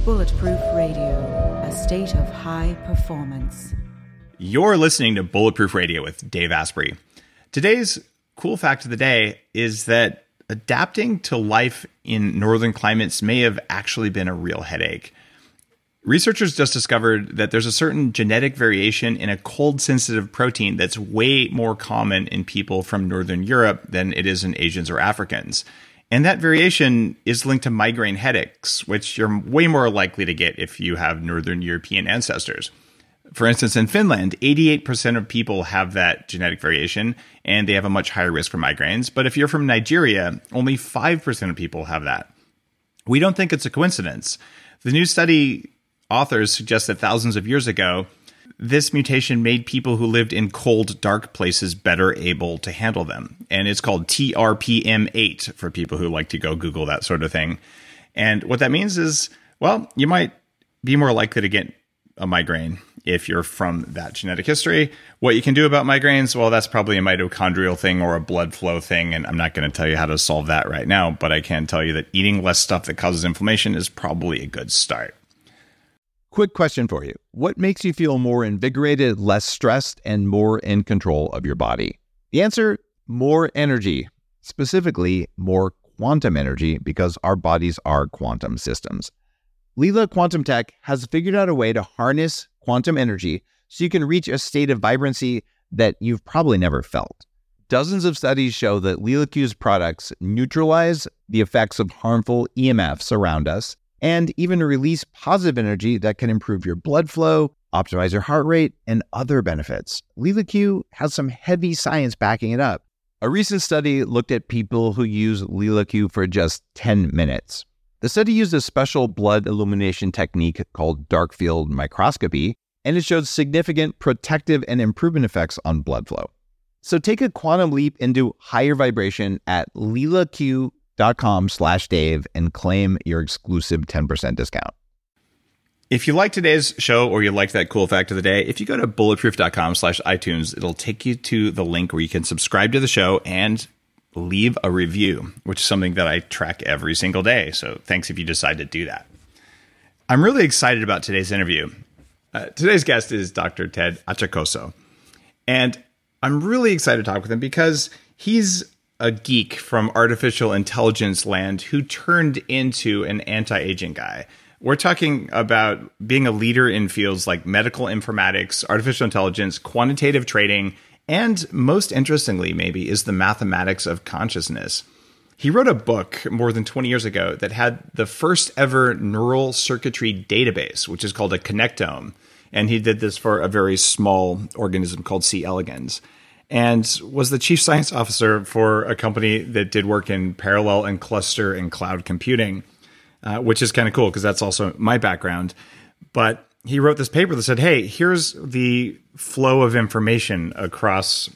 Bulletproof Radio, a state of high performance. You're listening to Bulletproof Radio with Dave Asprey. Today's cool fact of the day is that adapting to life in northern climates may have actually been a real headache. Researchers just discovered that there's a certain genetic variation in a cold-sensitive protein that's way more common in people from Northern Europe than it is in Asians or Africans. And that variation is linked to migraine headaches, which you're way more likely to get if you have Northern European ancestors. For instance, in Finland, 88% of people have that genetic variation, and they have a much higher risk for migraines. But if you're from Nigeria, only 5% of people have that. We don't think it's a coincidence. The new study authors suggest that thousands of years ago, this mutation made people who lived in cold, dark places better able to handle them. And it's called TRPM8 for people who like to go Google that sort of thing. And what that means is, well, you might be more likely to get a migraine if you're from that genetic history. What you can do about migraines, well, that's probably a mitochondrial thing or a blood flow thing. And I'm not going to tell you how to solve that right now, but I can tell you that eating less stuff that causes inflammation is probably a good start. Quick question for you. What makes you feel more invigorated, less stressed, and more in control of your body? The answer, more energy. Specifically, more quantum energy, because our bodies are quantum systems. Lila Quantum Tech has figured out a way to harness quantum energy so you can reach a state of vibrancy that you've probably never felt. Dozens of studies show that Lila Q's products neutralize the effects of harmful EMFs around us and even release positive energy that can improve your blood flow, optimize your heart rate, and other benefits. Lila Q has some heavy science backing it up. A recent study looked at people who use Lila Q for just 10 minutes. The study used a special blood illumination technique called dark field microscopy, and it showed significant protective and improvement effects on blood flow. So take a quantum leap into higher vibration at lilaq.com/Dave and claim your exclusive 10% discount. If you like today's show or you liked that cool fact of the day, if you go to bulletproof.com/iTunes, it'll take you to the link where you can subscribe to the show and leave a review, which is something that I track every single day. So thanks if you decide to do that. I'm really excited about today's interview. Today's guest is Dr. Ted Achacoso. And I'm really excited to talk with him because he's a geek from artificial intelligence land who turned into an anti-aging guy. We're talking about being a leader in fields like medical informatics, artificial intelligence, quantitative trading, and most interestingly, maybe, is the mathematics of consciousness. He wrote a book more than 20 years ago that had the first ever neural circuitry database, which is called a connectome. And he did this for a very small organism called C. elegans, and was the chief science officer for a company that did work in parallel and cluster and cloud computing, which is kind of cool because that's also my background. But he wrote this paper that said, hey, here's the flow of information across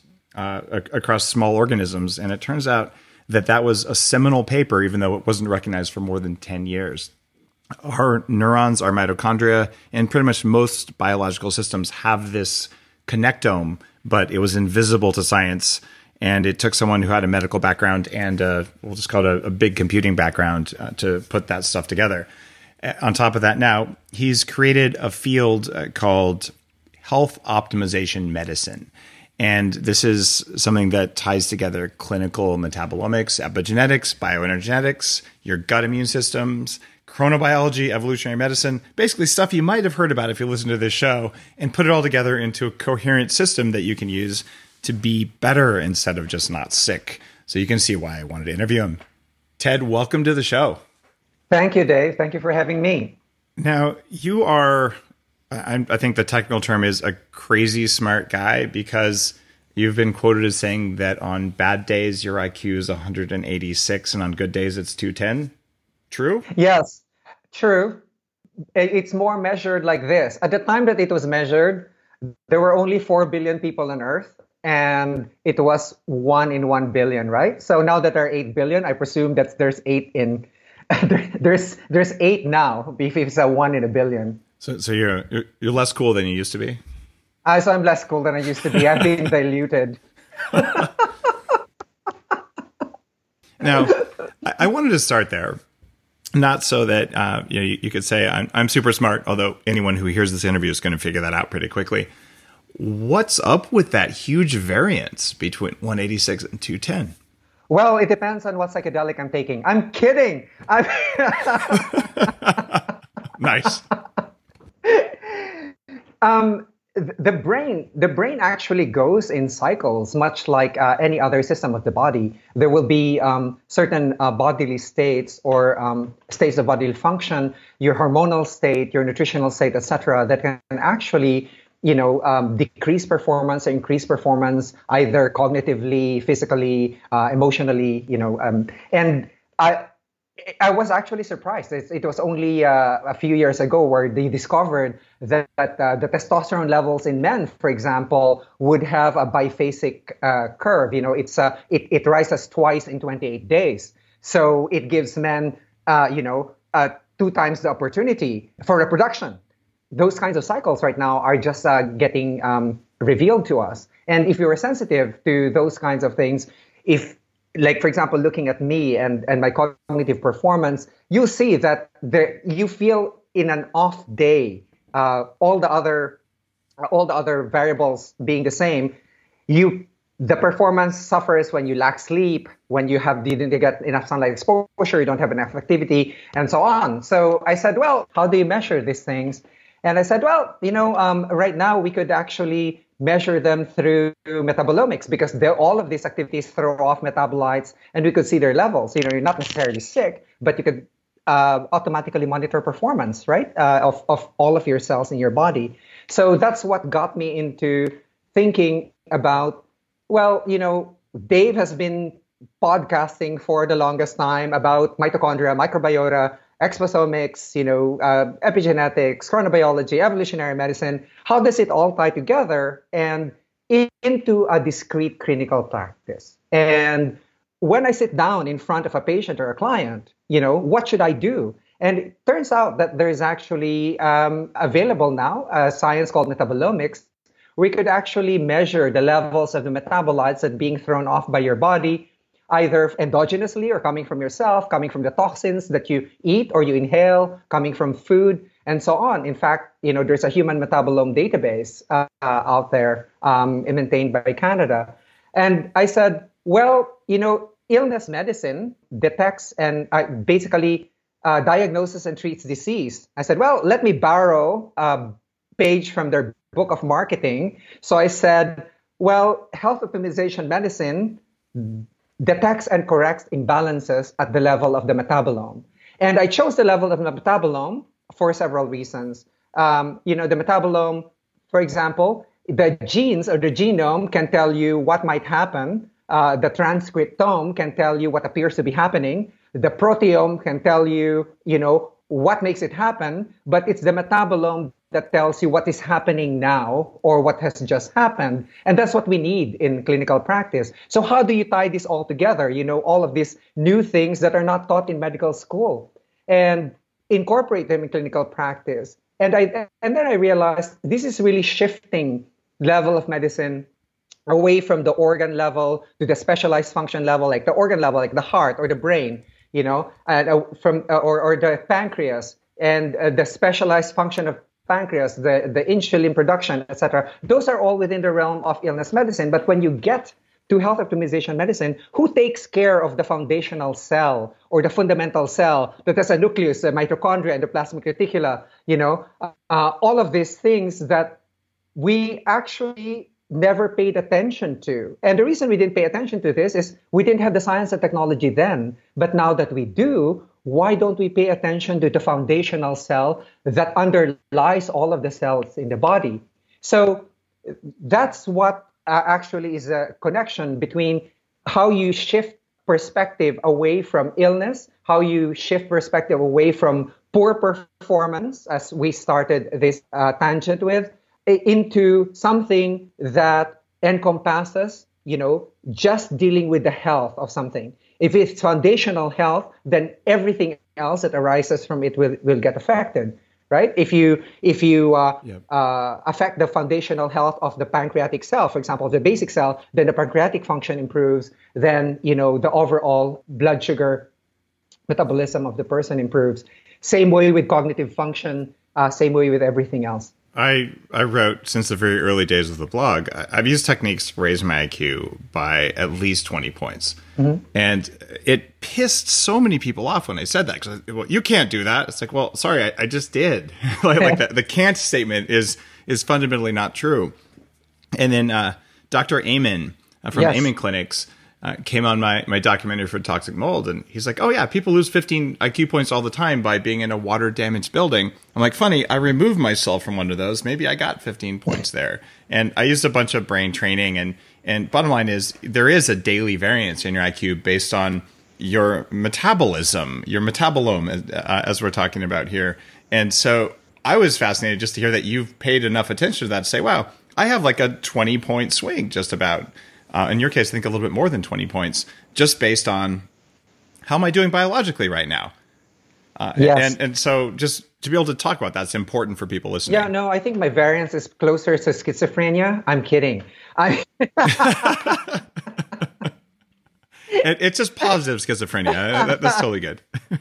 small organisms. And it turns out that that was a seminal paper, even though it wasn't recognized for more than 10 years. Our neurons, our mitochondria, and pretty much most biological systems have this connectome, but it was invisible to science. And it took someone who had a medical background and we'll just call it a big computing background to put that stuff together. On top of that, now he's created a field called health optimization medicine. And this is something that ties together clinical metabolomics, epigenetics, bioenergetics, your gut immune systems, chronobiology, evolutionary medicine, basically stuff you might have heard about if you listen to this show, and put it all together into a coherent system that you can use to be better instead of just not sick. So you can see why I wanted to interview him. Ted, welcome to the show. Thank you, Dave. Thank you for having me. Now, you are, I think the technical term is a crazy smart guy, because you've been quoted as saying that on bad days, your IQ is 186, and on good days, it's 210. True? Yes, true. It's more measured like this. At the time that it was measured, there were only 4 billion people on Earth, and it was 1 in 1 billion, right? So now that there are 8 billion, I presume that there's 8 in... there's 8 now, if it's a 1 in a billion. So you're less cool than you used to be? So I'm less cool than I used to be. I've been diluted. Now, I wanted to start there. Not so that you could say I'm super smart, although anyone who hears this interview is going to figure that out pretty quickly. What's up with that huge variance between 186 and 210? Well, it depends on what psychedelic I'm taking. I'm kidding. Nice. The brain actually goes in cycles, much like any other system of the body. There will be certain bodily states or states of bodily function, your hormonal state, your nutritional state, etc., that can actually decrease performance or increase performance, either cognitively, physically, emotionally, and I was actually surprised. It was only a few years ago where they discovered that the testosterone levels in men, for example, would have a biphasic curve. It rises twice in 28 days. So it gives men, 2 times the opportunity for reproduction. Those kinds of cycles right now are just getting revealed to us. And if you're sensitive to those kinds of things, like, for example, looking at me and my cognitive performance, you see that you feel in an off day, all the other variables being the same, the performance suffers when you lack sleep, when you didn't get enough sunlight exposure, you don't have enough activity, and so on. So I said, well, how do you measure these things? And I said, well, right now we could actually measure them through metabolomics, because all of these activities throw off metabolites and we could see their levels. You're not necessarily sick, but you could automatically monitor performance, right, of all of your cells in your body. So that's what got me into thinking about, well, Dave has been podcasting for the longest time about mitochondria, microbiota, exposomics, epigenetics, chronobiology, evolutionary medicine. How does it all tie together and into a discrete clinical practice? And when I sit down in front of a patient or a client, what should I do? And it turns out that there is actually available now a science called metabolomics. We could actually measure the levels of the metabolites that are being thrown off by your body, either endogenously or coming from yourself, coming from the toxins that you eat or you inhale, coming from food, and so on. In fact, there's a human metabolome database out there maintained by Canada. And I said, well, illness medicine detects and basically diagnoses and treats disease. I said, well, let me borrow a page from their book of marketing. So I said, well, health optimization medicine detects and corrects imbalances at the level of the metabolome. And I chose the level of the metabolome for several reasons. The metabolome, for example, the genes or the genome can tell you what might happen. The transcriptome can tell you what appears to be happening. The proteome can tell you, what makes it happen. But it's the metabolome that tells you what is happening now or what has just happened. And that's what we need in clinical practice. So how do you tie this all together? All of these new things that are not taught in medical school, and incorporate them in clinical practice. And then I realized this is really shifting level of medicine away from the organ level to the specialized function level, like the organ level, like the heart or the brain, and from or the pancreas, and the specialized function of pancreas, the insulin production, etc. Those are all within the realm of illness medicine. But when you get to health optimization medicine, who takes care of the foundational cell or the fundamental cell that has a nucleus, the mitochondria, and the plasmic reticula, all of these things that we actually never paid attention to. And the reason we didn't pay attention to this is we didn't have the science and technology then. But now that we do, why don't we pay attention to the foundational cell that underlies all of the cells in the body? So that's what actually is a connection between how you shift perspective away from illness, how you shift perspective away from poor performance, as we started this tangent with, into something that encompasses, just dealing with the health of something. If it's foundational health, then everything else that arises from it will get affected, right? If you affect the foundational health of the pancreatic cell, for example, the basic cell, then the pancreatic function improves. Then the overall blood sugar metabolism of the person improves. Same way with cognitive function, same way with everything else. I wrote since the very early days of the blog, I've used techniques to raise my IQ by at least 20 points. Mm-hmm. And it pissed so many people off when they said that. Because, well, you can't do that. It's like, well, sorry, I just did. like the can't statement is fundamentally not true. And then Dr. Amen from Amen Clinics came on my documentary for Toxic Mold, and he's like, oh yeah, people lose 15 IQ points all the time by being in a water damaged building. I'm like, funny, I removed myself from one of those. Maybe I got 15 points there. And I used a bunch of brain training, and bottom line is there is a daily variance in your IQ based on your metabolism, your metabolome, as we're talking about here. And so I was fascinated just to hear that you've paid enough attention to that to say, wow, I have like a 20-point swing just about. In your case, I think a little bit more than 20 points, just based on how am I doing biologically right now? Yes. And so just to be able to talk about that's important for people listening. Yeah, no, I think my variance is closer to schizophrenia. I'm kidding. It's just positive schizophrenia. That's totally good.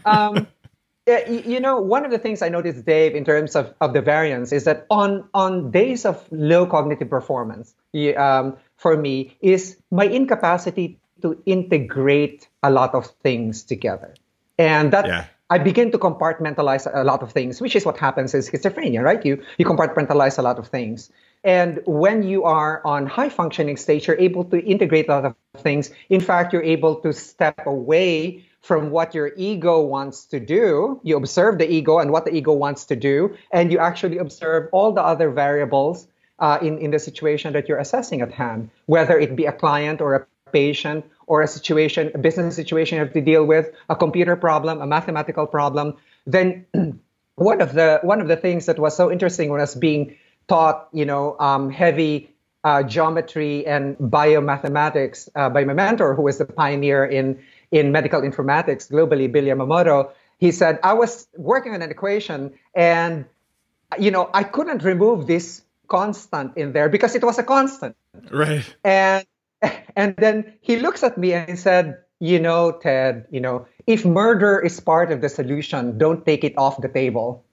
One of the things I noticed, Dave, in terms of the variance is that on days of low cognitive performance, for me, is my incapacity to integrate a lot of things together. And that I begin to compartmentalize a lot of things, which is what happens in schizophrenia, right? You compartmentalize a lot of things. And when you are on high functioning stage, you're able to integrate a lot of things. In fact, you're able to step away from what your ego wants to do. You observe the ego and what the ego wants to do, and you actually observe all the other variables in the situation that you're assessing at hand, whether it be a client or a patient or a business situation you have to deal with, a computer problem, a mathematical problem. Then one of the things that was so interesting when I was being taught, heavy geometry and biomathematics by my mentor, who was the pioneer in medical informatics globally, Bill Yamamoto. He said, I was working on an equation and, I couldn't remove this constant in there because it was a constant. Right. And then he looks at me and he said, Ted, if murder is part of the solution, don't take it off the table.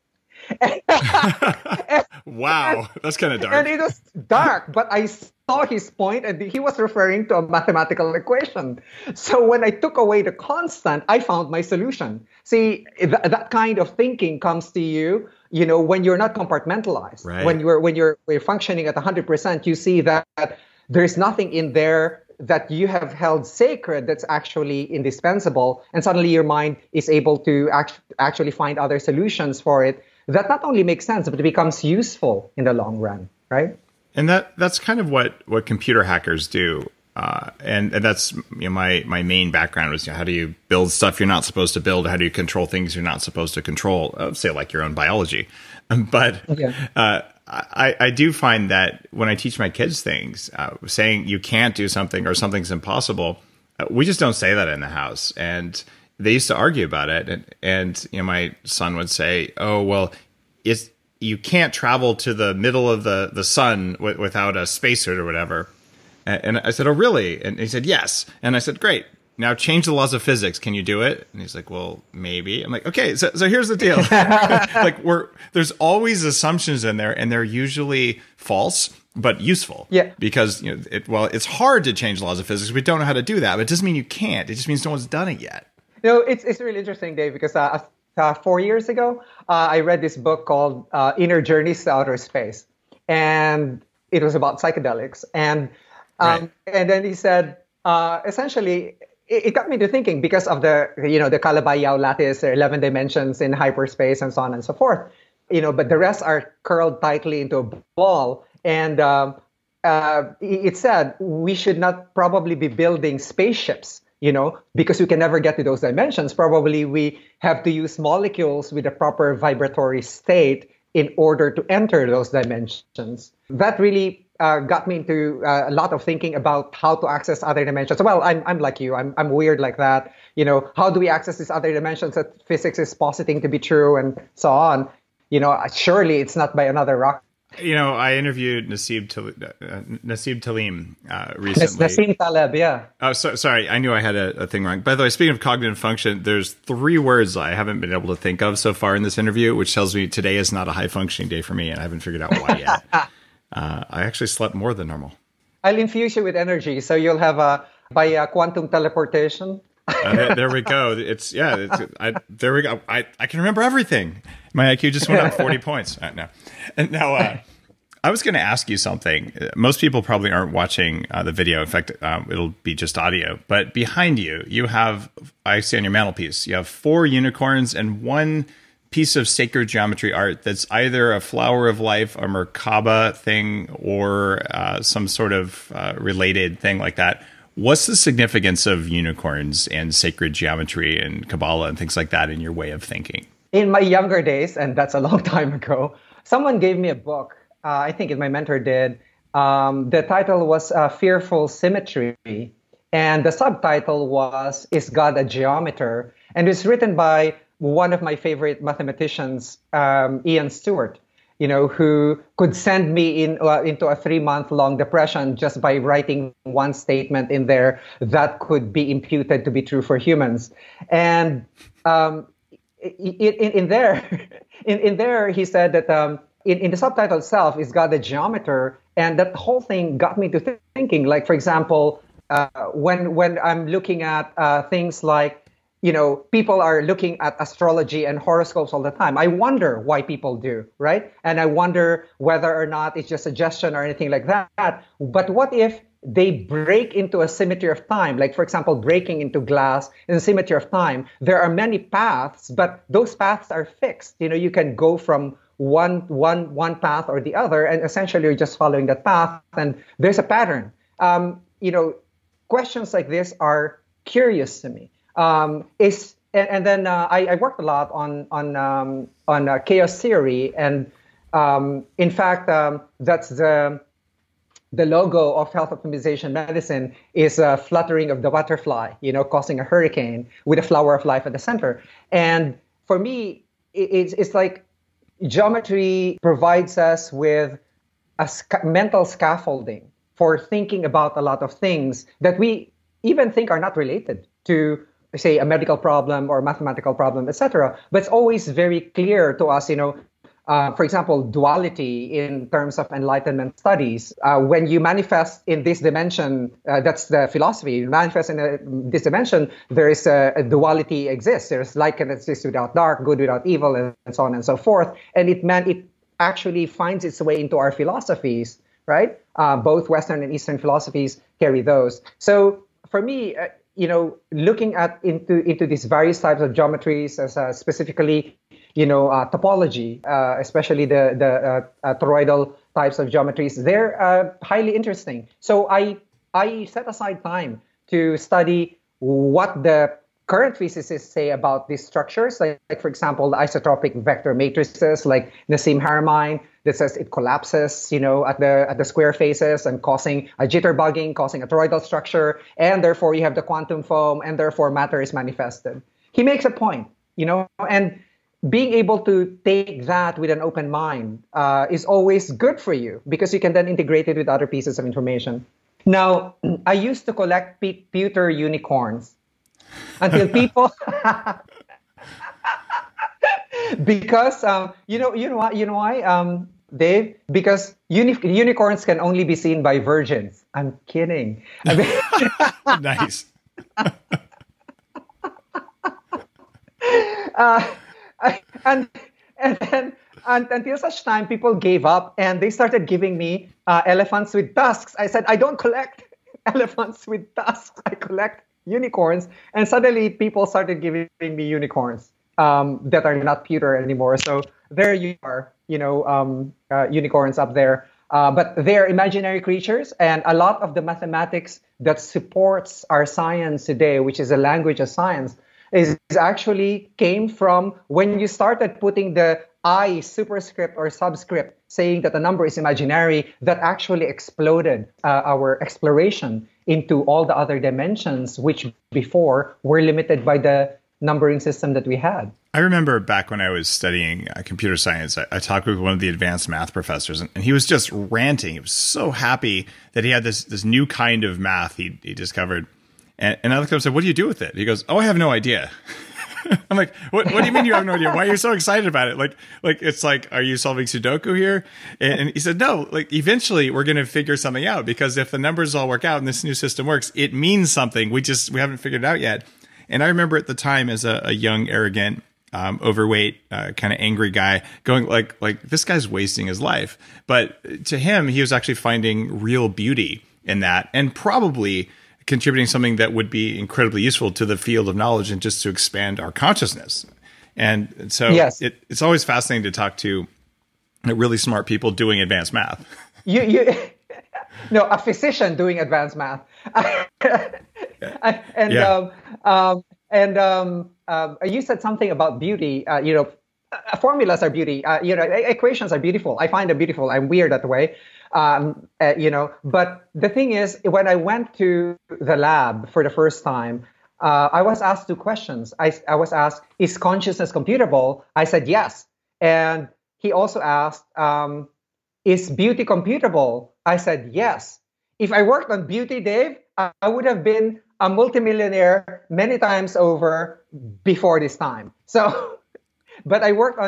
Wow, that's kind of dark. And it was dark, but I saw his point, and he was referring to a mathematical equation. So when I took away the constant, I found my solution. See, that kind of thinking comes to you, when you're not compartmentalized. Right. When you're functioning at 100%, you see that there's nothing in there that you have held sacred that's actually indispensable, and suddenly your mind is able to actually find other solutions for it that not only makes sense, but it becomes useful in the long run, right? And that's kind of what computer hackers do. And that's my main background was how do you build stuff you're not supposed to build? How do you control things you're not supposed to control? Say like your own biology. But I do find that when I teach my kids things, saying you can't do something or something's impossible, we just don't say that in the house. And they used to argue about it, and my son would say, "Oh, well, you can't travel to the middle of the sun without a spacesuit or whatever." And I said, "Oh, really?" And he said, "Yes." And I said, "Great. Now change the laws of physics. Can you do it?" And he's like, "Well, maybe." I'm like, "Okay, so here's the deal. There's always assumptions in there, and they're usually false." But useful, because it's hard to change the laws of physics. We don't know how to do that, but it doesn't mean you can't. It just means no one's done it yet. It's really interesting, Dave, because 4 years ago, I read this book called Inner Journeys to Outer Space. And it was about psychedelics. And then he said, essentially, it got me to thinking because of the Calabi-Yau lattice, 11 dimensions in hyperspace and so on and so forth. But the rest are curled tightly into a ball. And it said we should not probably be building spaceships, because we can never get to those dimensions. Probably we have to use molecules with a proper vibratory state in order to enter those dimensions. That really got me into a lot of thinking about how to access other dimensions. Well, I'm like you. I'm weird like that. How do we access these other dimensions that physics is positing to be true and so on? Surely it's not by another rock I interviewed Nassim Taleb recently. Nassim Taleb, yeah. Oh, sorry. I knew I had a thing wrong. By the way, speaking of cognitive function, there's 3 words I haven't been able to think of so far in this interview, which tells me today is not a high-functioning day for me, and I haven't figured out why yet. I actually slept more than normal. I'll infuse you with energy, so you'll have by quantum teleportation. There we go. There we go. I can remember everything. My IQ just went up 40 points. No. And now, I was going to ask you something. Most people probably aren't watching the video. In fact, it'll be just audio. But behind you, you have, I see on your mantelpiece, you have 4 unicorns and 1 piece of sacred geometry art that's either a flower of life, a Merkaba thing, or some sort of related thing like that. What's the significance of unicorns and sacred geometry and Kabbalah and things like that in your way of thinking? In my younger days, and that's a long time ago, someone gave me a book. I think my mentor did. The title was Fearful Symmetry. And the subtitle was, Is God a Geometer? And it was written by one of my favorite mathematicians, Ian Stewart, who could send me into a 3-month-long depression just by writing one statement in there that could be imputed to be true for humans. And in there, he said that in the subtitle itself, is God a geometer? And that whole thing got me to thinking. Like, for example, when I'm looking at things like, people are looking at astrology and horoscopes all the time. I wonder why people do, right? And I wonder whether or not it's just suggestion or anything like that. But what if they break into a symmetry of time? Like, for example, breaking into glass in a symmetry of time. There are many paths, but those paths are fixed. You can go from one path or the other, and essentially you're just following that path, and there's a pattern. Questions like this are curious to me. And then I worked a lot on chaos theory, and in fact, that's the logo of health optimization medicine is a fluttering of the butterfly, causing a hurricane with a flower of life at the center. And for me, it's like geometry provides us with a mental scaffolding for thinking about a lot of things that we even think are not related to, say, a medical problem or mathematical problem, etc. But it's always very clear to us, for example, duality in terms of enlightenment studies. When you manifest in this dimension, that's the philosophy. You manifest in this dimension, there is a duality exists. There's light that exists without dark, good without evil, and so on and so forth. And it actually finds its way into our philosophies, right? Both Western and Eastern philosophies carry those. So for me, looking into these various types of geometries, as specifically, topology, especially the toroidal types of geometries, they're highly interesting. So I set aside time to study what the current physicists say about these structures, like for example, the isotropic vector matrices, like Nassim Haramein, that says it collapses, at the square faces and causing a jitterbugging, causing a toroidal structure, and therefore you have the quantum foam, and therefore matter is manifested. He makes a point, and being able to take that with an open mind is always good for you, because you can then integrate it with other pieces of information. Now, I used to collect pewter unicorns until people, because you know why, Dave? Because unicorns can only be seen by virgins. I'm kidding. Nice. And then until such time, people gave up and they started giving me elephants with tusks. I said, I don't collect elephants with tusks. I collect unicorns. And suddenly people started giving me unicorns that are not pewter anymore. So there you are, unicorns up there. But they're imaginary creatures. And a lot of the mathematics that supports our science today, which is a language of science, is actually came from when you started putting the I superscript or subscript, saying that the number is imaginary, that actually exploded our exploration into all the other dimensions, which before were limited by the numbering system that we had. I remember back when I was studying computer science, I talked with one of the advanced math professors, and he was just ranting. He was so happy that he had this new kind of math he discovered. And I looked up and said, "What do you do with it?" He goes, "Oh, I have no idea." I'm like, what do you mean you have no idea? Why are you so excited about it? Like it's like, are you solving Sudoku here? And he said, no, like eventually we're going to figure something out, because if the numbers all work out and this new system works, it means something. We haven't figured it out yet. And I remember at the time as a young, arrogant, overweight, kind of angry guy going like this guy's wasting his life. But to him, he was actually finding real beauty in that, and probably contributing something that would be incredibly useful to the field of knowledge and just to expand our consciousness. And so yes. It's always fascinating to talk to really smart people doing advanced math. No, a physician doing advanced math. You said something about beauty. Formulas are beauty. Equations are beautiful. I find them beautiful. I'm weird that way. But the thing is, when I went to the lab for the first time, I was asked two questions. I was asked, is consciousness computable? I said yes. And he also asked, is beauty computable? I said yes. If I worked on beauty, Dave, I would have been a multimillionaire many times over before this time. So, but I worked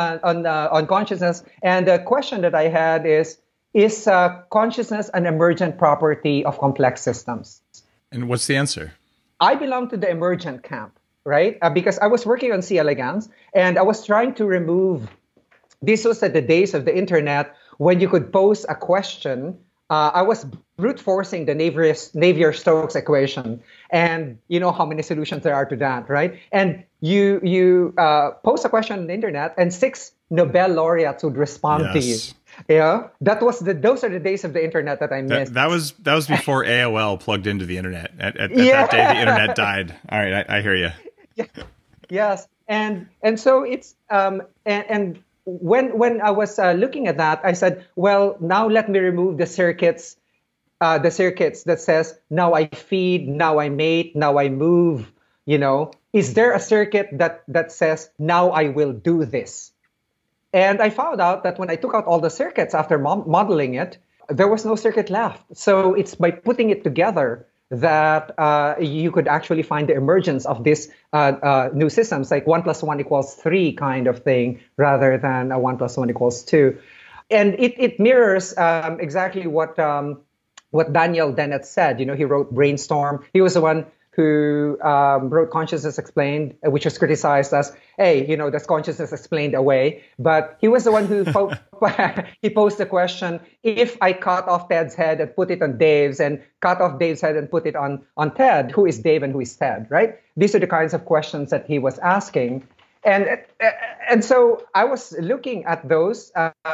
on consciousness, and the question that I had is consciousness an emergent property of complex systems? And what's the answer? I belong to the emergent camp, right? Because I was working on C. elegans, and I was trying to remove. This was at the days of the internet when you could pose a question. I was brute forcing the Navier-Stokes equation, and you know how many solutions there are to that, right? And you post a question on the internet, and 6 Nobel laureates would respond to you. Yeah, those are the days of the internet that I missed. That was before AOL plugged into the internet. At that day, the internet died. All right, I hear you. Yeah. Yes, and so it's and when I was looking at that, I said, well, now let me remove the circuits that says now I feed, now I mate, now I move. Is there a circuit that says now I will do this? And I found out that when I took out all the circuits after modeling it, there was no circuit left. So it's by putting it together that you could actually find the emergence of these new systems, like 1 + 1 = 3 kind of thing, rather than a 1 + 1 = 2. And it mirrors exactly what Daniel Dennett said. He wrote Brainstorm. He was the one who wrote Consciousness Explained, which was criticized as, hey, that's consciousness explained away. But he was the one who he posed the question, if I cut off Ted's head and put it on Dave's, and cut off Dave's head and put it on Ted, who is Dave and who is Ted, right? These are the kinds of questions that he was asking. And so I was looking at those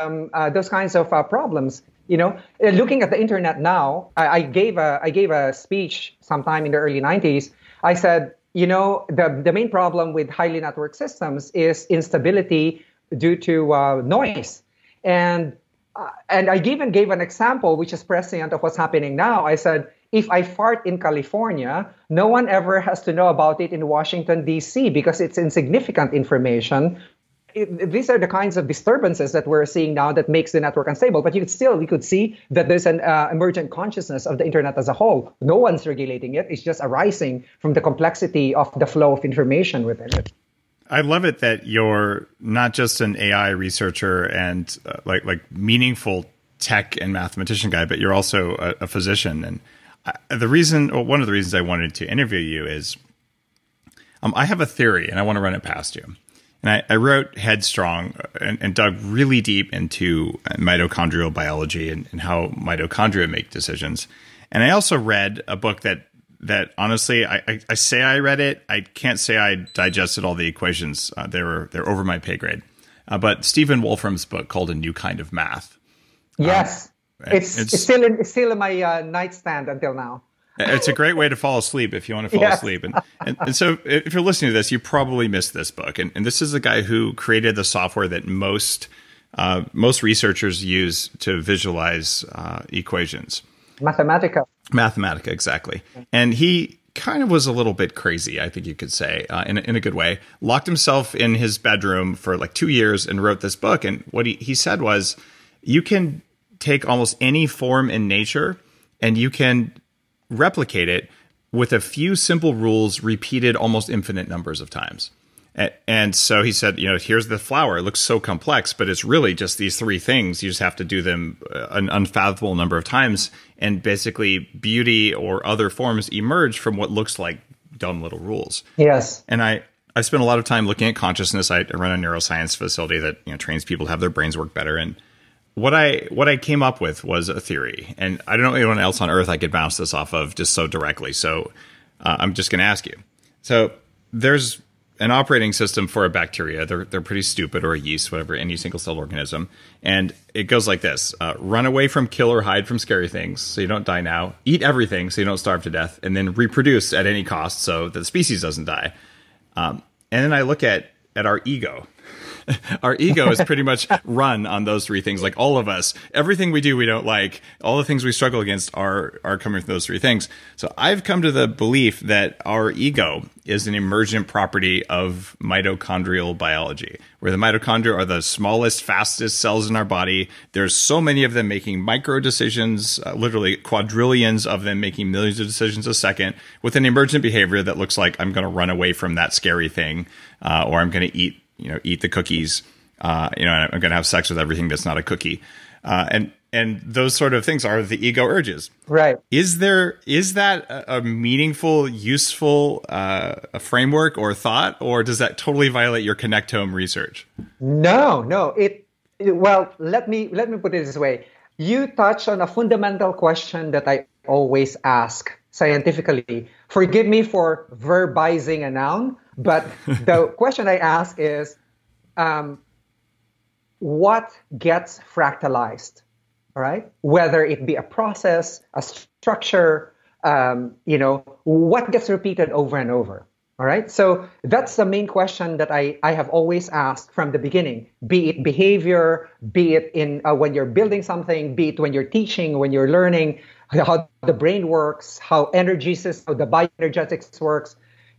kinds of problems. Looking at the internet now, I gave a speech sometime in the early 90s. I said, the main problem with highly networked systems is instability due to noise. And I even gave an example, which is prescient of what's happening now. I said, if I fart in California, no one ever has to know about it in Washington, D.C., because it's insignificant information. These are the kinds of disturbances that we're seeing now that makes the network unstable. But we could see that there's an emergent consciousness of the internet as a whole. No one's regulating it. It's just arising from the complexity of the flow of information within it. I love it that you're not just an AI researcher and like meaningful tech and mathematician guy, but you're also a physician. And one of the reasons I wanted to interview you is I have a theory and I want to run it past you. And I wrote Headstrong and dug really deep into mitochondrial biology and how mitochondria make decisions. And I also read a book that honestly, I say I read it. I can't say I digested all the equations. They're over my pay grade. But Stephen Wolfram's book called A New Kind of Math. Yes. It's still in my nightstand until now. It's a great way to fall asleep if you want to fall asleep. And so if you're listening to this, you probably missed this book. And this is a guy who created the software that most researchers use to visualize equations. Mathematica, exactly. And he kind of was a little bit crazy, I think you could say, in a good way. Locked himself in his bedroom for like 2 years and wrote this book. And what he said was, you can take almost any form in nature and you can replicate it with a few simple rules repeated almost infinite numbers of times. And so he said, here's the flower. It looks so complex, but it's really just these 3 things. You just have to do them an unfathomable number of times. And basically beauty or other forms emerge from what looks like dumb little rules. Yes. And I spent a lot of time looking at consciousness. I run a neuroscience facility that trains people to have their brains work better. And what I came up with was a theory. And I don't know anyone else on Earth I could bounce this off of just so directly. So I'm just going to ask you. So there's an operating system for a bacteria. They're pretty stupid, or a yeast, whatever, any single-celled organism. And it goes like this. Run away from, kill, or hide from scary things so you don't die now. Eat everything so you don't starve to death. And then reproduce at any cost so that the species doesn't die. And then I look at our ego. Our ego is pretty much run on those 3 things. Like all of us, everything we do we don't like. All the things we struggle against are coming from those 3 things. So I've come to the belief that our ego is an emergent property of mitochondrial biology, where the mitochondria are the smallest, fastest cells in our body. There's so many of them making micro decisions, literally quadrillions of them making millions of decisions a second, with an emergent behavior that looks like I'm going to run away from that scary thing, or I'm going to eat the cookies, I'm going to have sex with everything that's not a cookie. And those sort of things are the ego urges. Right. Is that a meaningful, useful framework or thought, or does that totally violate your connectome research? No. Well, let me put it this way. You touch on a fundamental question that I always ask scientifically. Forgive me for verbizing a noun, but the question I ask is, what gets fractalized? All right, whether it be a process, a structure, what gets repeated over and over. All right, so that's the main question that I have always asked from the beginning. Be it behavior, be it in when you're building something, be it when you're teaching, when you're learning, how the brain works, how energy systems, how the bioenergetics works.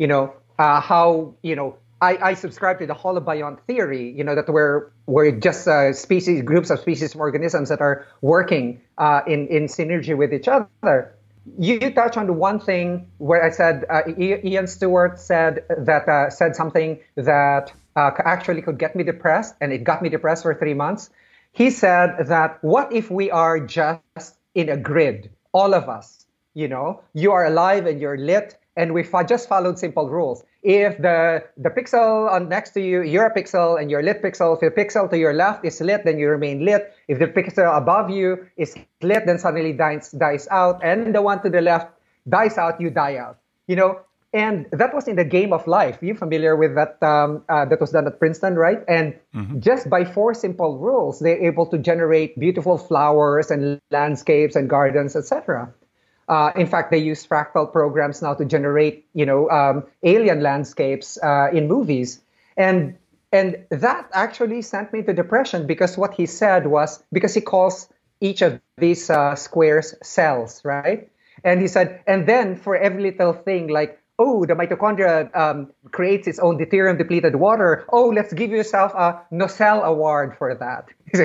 I subscribe to the holobiont theory, that we're just groups of species of organisms that are working in synergy with each other. You touch on the one thing where I said, Ian Stewart said something that actually could get me depressed, and it got me depressed for 3 months. He said that, what if we are just in a grid, all of us, you are alive and you're lit, and we just followed simple rules. If the pixel on next to you, you're a pixel and you're a lit pixel. If the pixel to your left is lit, then you remain lit. If the pixel above you is lit, then suddenly dies out. And the one to the left dies out, you die out. And that was in the game of life. You're familiar with that? That was done at Princeton, right? And just by 4 simple rules, they're able to generate beautiful flowers and landscapes and gardens, etc. In fact, they use fractal programs now to generate, alien landscapes in movies. And that actually sent me to depression, because what he said was, because he calls each of these squares cells, right? And he said, and then for every little thing, like, oh, the mitochondria creates its own deuterium depleted water. Oh, let's give yourself a Nocelle award for that. He's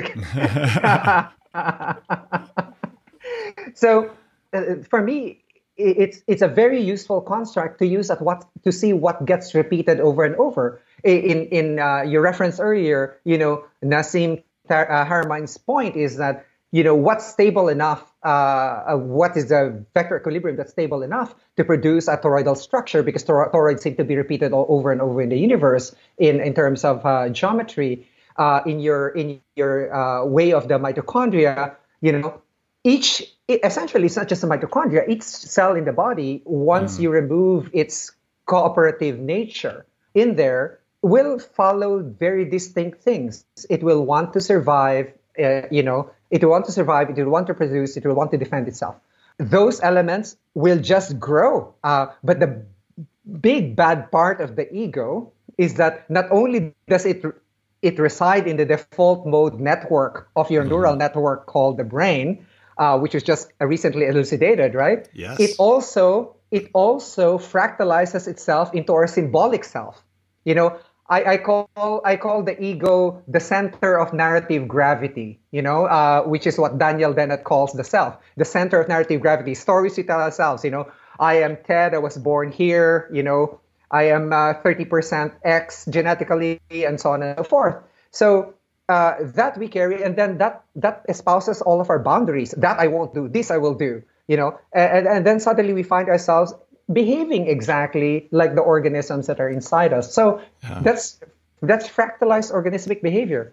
like, so for me, it's a very useful construct to use to see what gets repeated over and over. In your reference earlier, Nassim Haramein's point is that what's stable enough. What is the vector equilibrium that's stable enough to produce a toroidal structure? Because toroids seem to be repeated all over and over in the universe in terms of geometry. In your way of the mitochondria, essentially, it's not just a mitochondria. Each cell in the body, once you remove its cooperative nature in there, will follow very distinct things. It will want to survive. It will want to survive. It will want to produce. It will want to defend itself. Those elements will just grow. But the big bad part of the ego is that not only does it reside in the default mode network of your neural network called the brain, which was just recently elucidated, right? Yes. It also it also fractalizes itself into our symbolic self. You know, I call the ego the center of narrative gravity, which is what Daniel Dennett calls the self, the center of narrative gravity. Stories we tell ourselves, I am Ted, I was born here, I am 30% X genetically, and so on and so forth. So that we carry, and then that espouses all of our boundaries. That I won't do, this I will do, and then suddenly we find ourselves behaving exactly like the organisms that are inside us. So that's fractalized organismic behavior.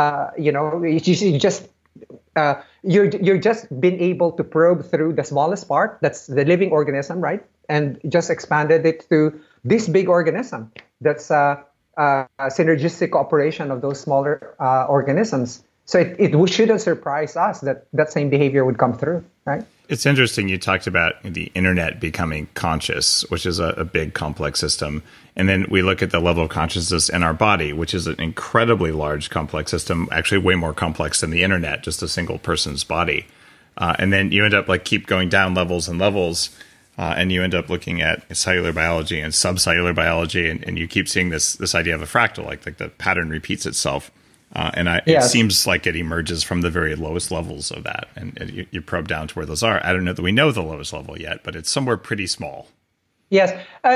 You're just been able to probe through the smallest part, that's the living organism, right? And just expanded it to this big organism. That's synergistic cooperation of those smaller organisms. So it shouldn't surprise us that same behavior would come through, right? It's interesting. You talked about the internet becoming conscious, which is a big complex system. And then we look at the level of consciousness in our body, which is an incredibly large complex system, actually way more complex than the internet, just a single person's body. And then you end up keep going down levels and levels. And you end up looking at cellular biology and subcellular biology. And you keep seeing this idea of a fractal, like the pattern repeats itself. It seems like it emerges from the very lowest levels of that. And you probe down to where those are. I don't know that we know the lowest level yet, but it's somewhere pretty small. Yes.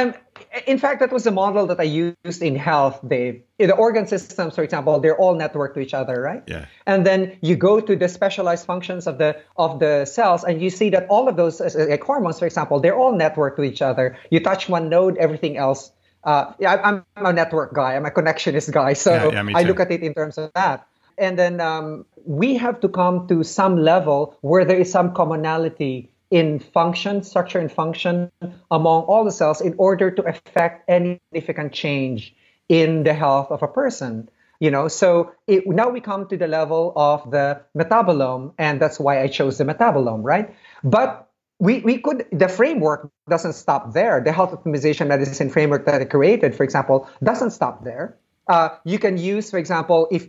In fact, that was the model that I used in health, Dave. The organ systems, for example, they're all networked to each other, right? Yeah. And then you go to the specialized functions of the cells, and you see that all of those, like hormones, for example, they're all networked to each other. You touch one node, everything else. I'm a network guy. I'm a connectionist guy. So I look at it in terms of that. And then we have to come to some level where there is some commonality in function, structure and function among all the cells in order to affect any significant change in the health of a person. So now we come to the level of the metabolome, and that's why I chose the metabolome, right? But the framework doesn't stop there. The health optimization medicine framework that I created, for example, doesn't stop there. You can use, for example, if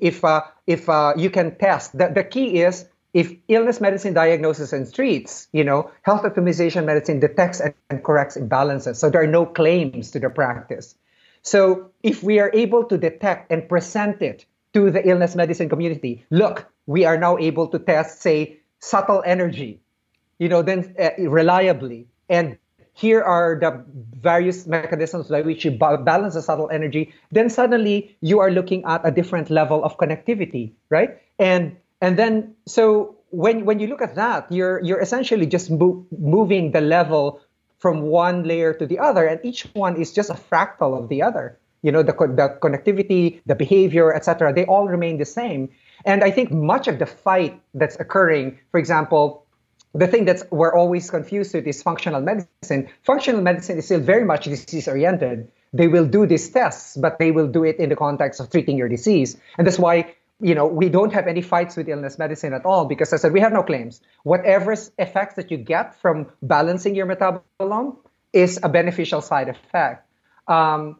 you can test, the key is, if illness medicine diagnoses and treats, health optimization medicine detects and corrects imbalances. So there are no claims to the practice. So if we are able to detect and present it to the illness medicine community, look, we are now able to test, say, subtle energy, then reliably. And here are the various mechanisms by which you balance the subtle energy. Then suddenly you are looking at a different level of connectivity, right? And then, so when you look at that, you're essentially just moving the level from one layer to the other, and each one is just a fractal of the other. The connectivity, the behavior, etc. They all remain the same. And I think much of the fight that's occurring, for example, the thing we're always confused with is functional medicine. Functional medicine is still very much disease-oriented. They will do these tests, but they will do it in the context of treating your disease. And that's why we don't have any fights with illness medicine at all, because I said we have no claims. Whatever effects that you get from balancing your metabolome is a beneficial side effect. But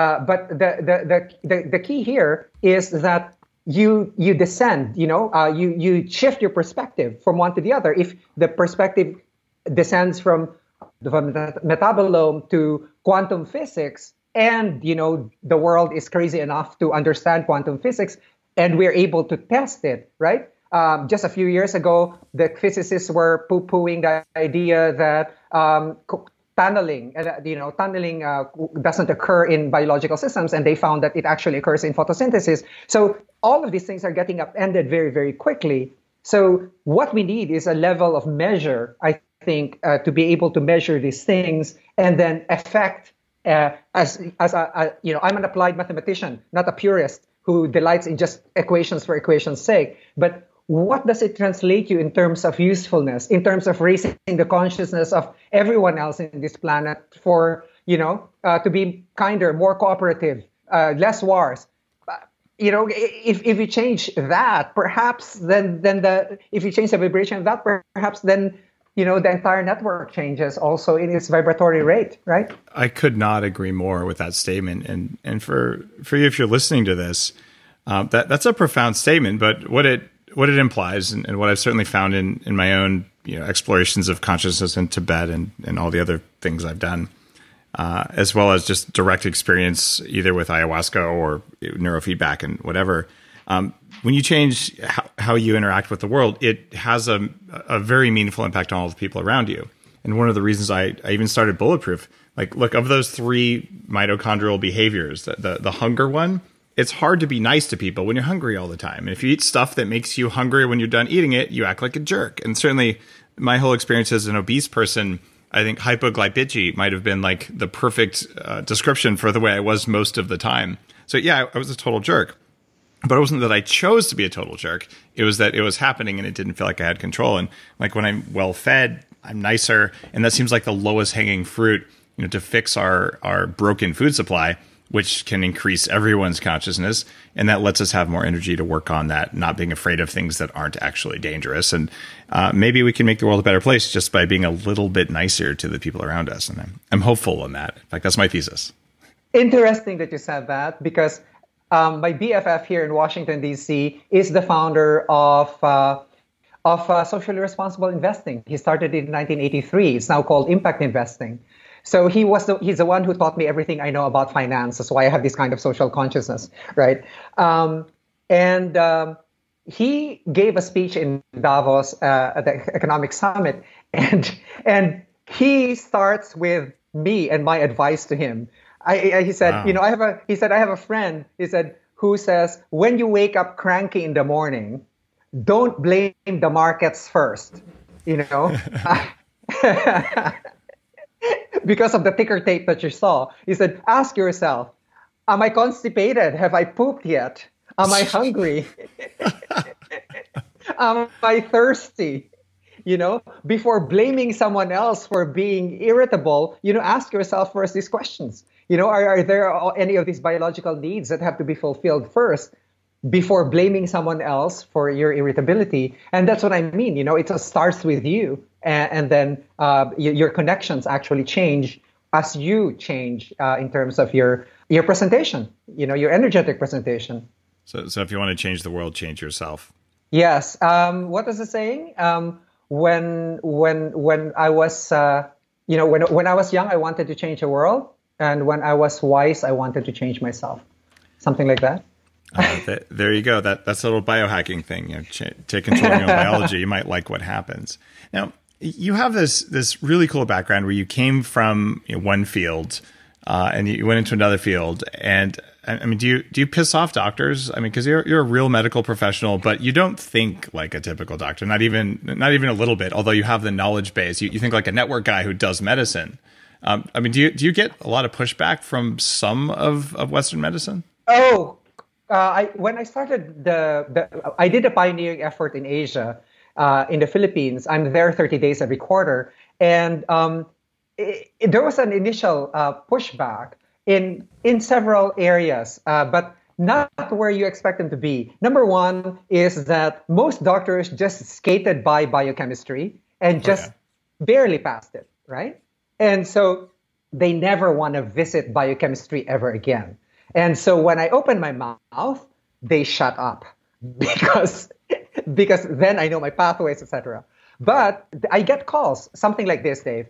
the key here is that you descend. You shift your perspective from one to the other. If the perspective descends from the metabolome to quantum physics, and the world is crazy enough to understand quantum physics, and we're able to test it, right? Just a few years ago, the physicists were poo-pooing the idea that tunneling doesn't occur in biological systems, and they found that it actually occurs in photosynthesis. So all of these things are getting upended very, very quickly. So what we need is a level of measure, I think, to be able to measure these things and then affect. I'm an applied mathematician, not a purist who delights in just equations for equation's sake. But what does it translate to in terms of usefulness, in terms of raising the consciousness of everyone else in this planet for, to be kinder, more cooperative, less wars? If you change that, perhaps if you change the vibration of that, perhaps then, the entire network changes also in its vibratory rate, right? I could not agree more with that statement. And for you, if you're listening to this, that's a profound statement. But what it implies, and what I've certainly found in my own explorations of consciousness in Tibet and all the other things I've done, as well as just direct experience either with ayahuasca or neurofeedback and whatever. When you change how you interact with the world, it has a very meaningful impact on all the people around you. And one of the reasons I even started Bulletproof, like, look, of those 3 mitochondrial behaviors, the hunger one, it's hard to be nice to people when you're hungry all the time. And if you eat stuff that makes you hungry when you're done eating it, you act like a jerk. And certainly my whole experience as an obese person, I think hypoglycemia might have been like the perfect description for the way I was most of the time. So yeah, I was a total jerk. But it wasn't that I chose to be a total jerk. It was that it was happening and it didn't feel like I had control. And like when I'm well fed, I'm nicer. And that seems like the lowest hanging fruit, to fix our broken food supply, which can increase everyone's consciousness. And that lets us have more energy to work on that, not being afraid of things that aren't actually dangerous. And maybe we can make the world a better place just by being a little bit nicer to the people around us. And I'm hopeful in that. In fact, that's my thesis. Interesting that you said that, because my BFF here in Washington, D.C. is the founder of socially responsible investing. He started it in 1983. It's now called impact investing. So he's the one who taught me everything I know about finance. That's why I have this kind of social consciousness, right? He gave a speech in Davos at the Economic Summit, and he starts with me and my advice to him. He said, wow. I have a friend, he said, who says, when you wake up cranky in the morning, don't blame the markets first, because of the ticker tape that you saw. He said, ask yourself, am I constipated? Have I pooped yet? Am I hungry? Am I thirsty? Before blaming someone else for being irritable, ask yourself first these questions. Are there any of these biological needs that have to be fulfilled first before blaming someone else for your irritability? And that's what I mean. It just starts with you. And then your connections actually change as you change in terms of your presentation, your energetic presentation. So if you want to change the world, change yourself. Yes. What is the saying? When I was, when I was young, I wanted to change the world. And when I was wise, I wanted to change myself. Something like that. There you go. That's a little biohacking thing. Take control of your own biology. You might like what happens. Now, you have this really cool background where you came from one field and you went into another field. And I mean, do you piss off doctors? I mean, because you're a real medical professional, but you don't think like a typical doctor. Not even a little bit. Although you have the knowledge base, you think like a network guy who does medicine. I mean, do you get a lot of pushback from some of Western medicine? Oh, when I started I did a pioneering effort in Asia, in the Philippines. I'm there 30 days every quarter, and there was an initial pushback in several areas, but not where you expect them to be. Number one is that most doctors just skated by biochemistry and just barely passed it, right? And so they never want to visit biochemistry ever again. And so when I open my mouth, they shut up because then I know my pathways, etc. But I get calls, something like this, Dave.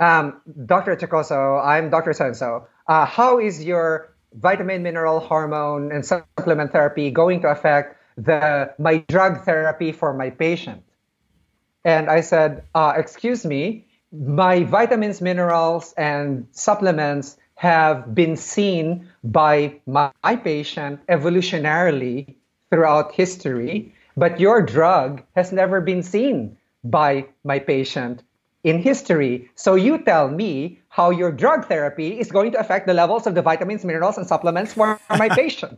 Dr. Chacoso, I'm Dr. So-and-so. How is your vitamin, mineral, hormone, and supplement therapy going to affect my drug therapy for my patient? And I said, excuse me, my vitamins, minerals, and supplements have been seen by my patient evolutionarily throughout history, but your drug has never been seen by my patient in history. So you tell me how your drug therapy is going to affect the levels of the vitamins, minerals, and supplements for my patient.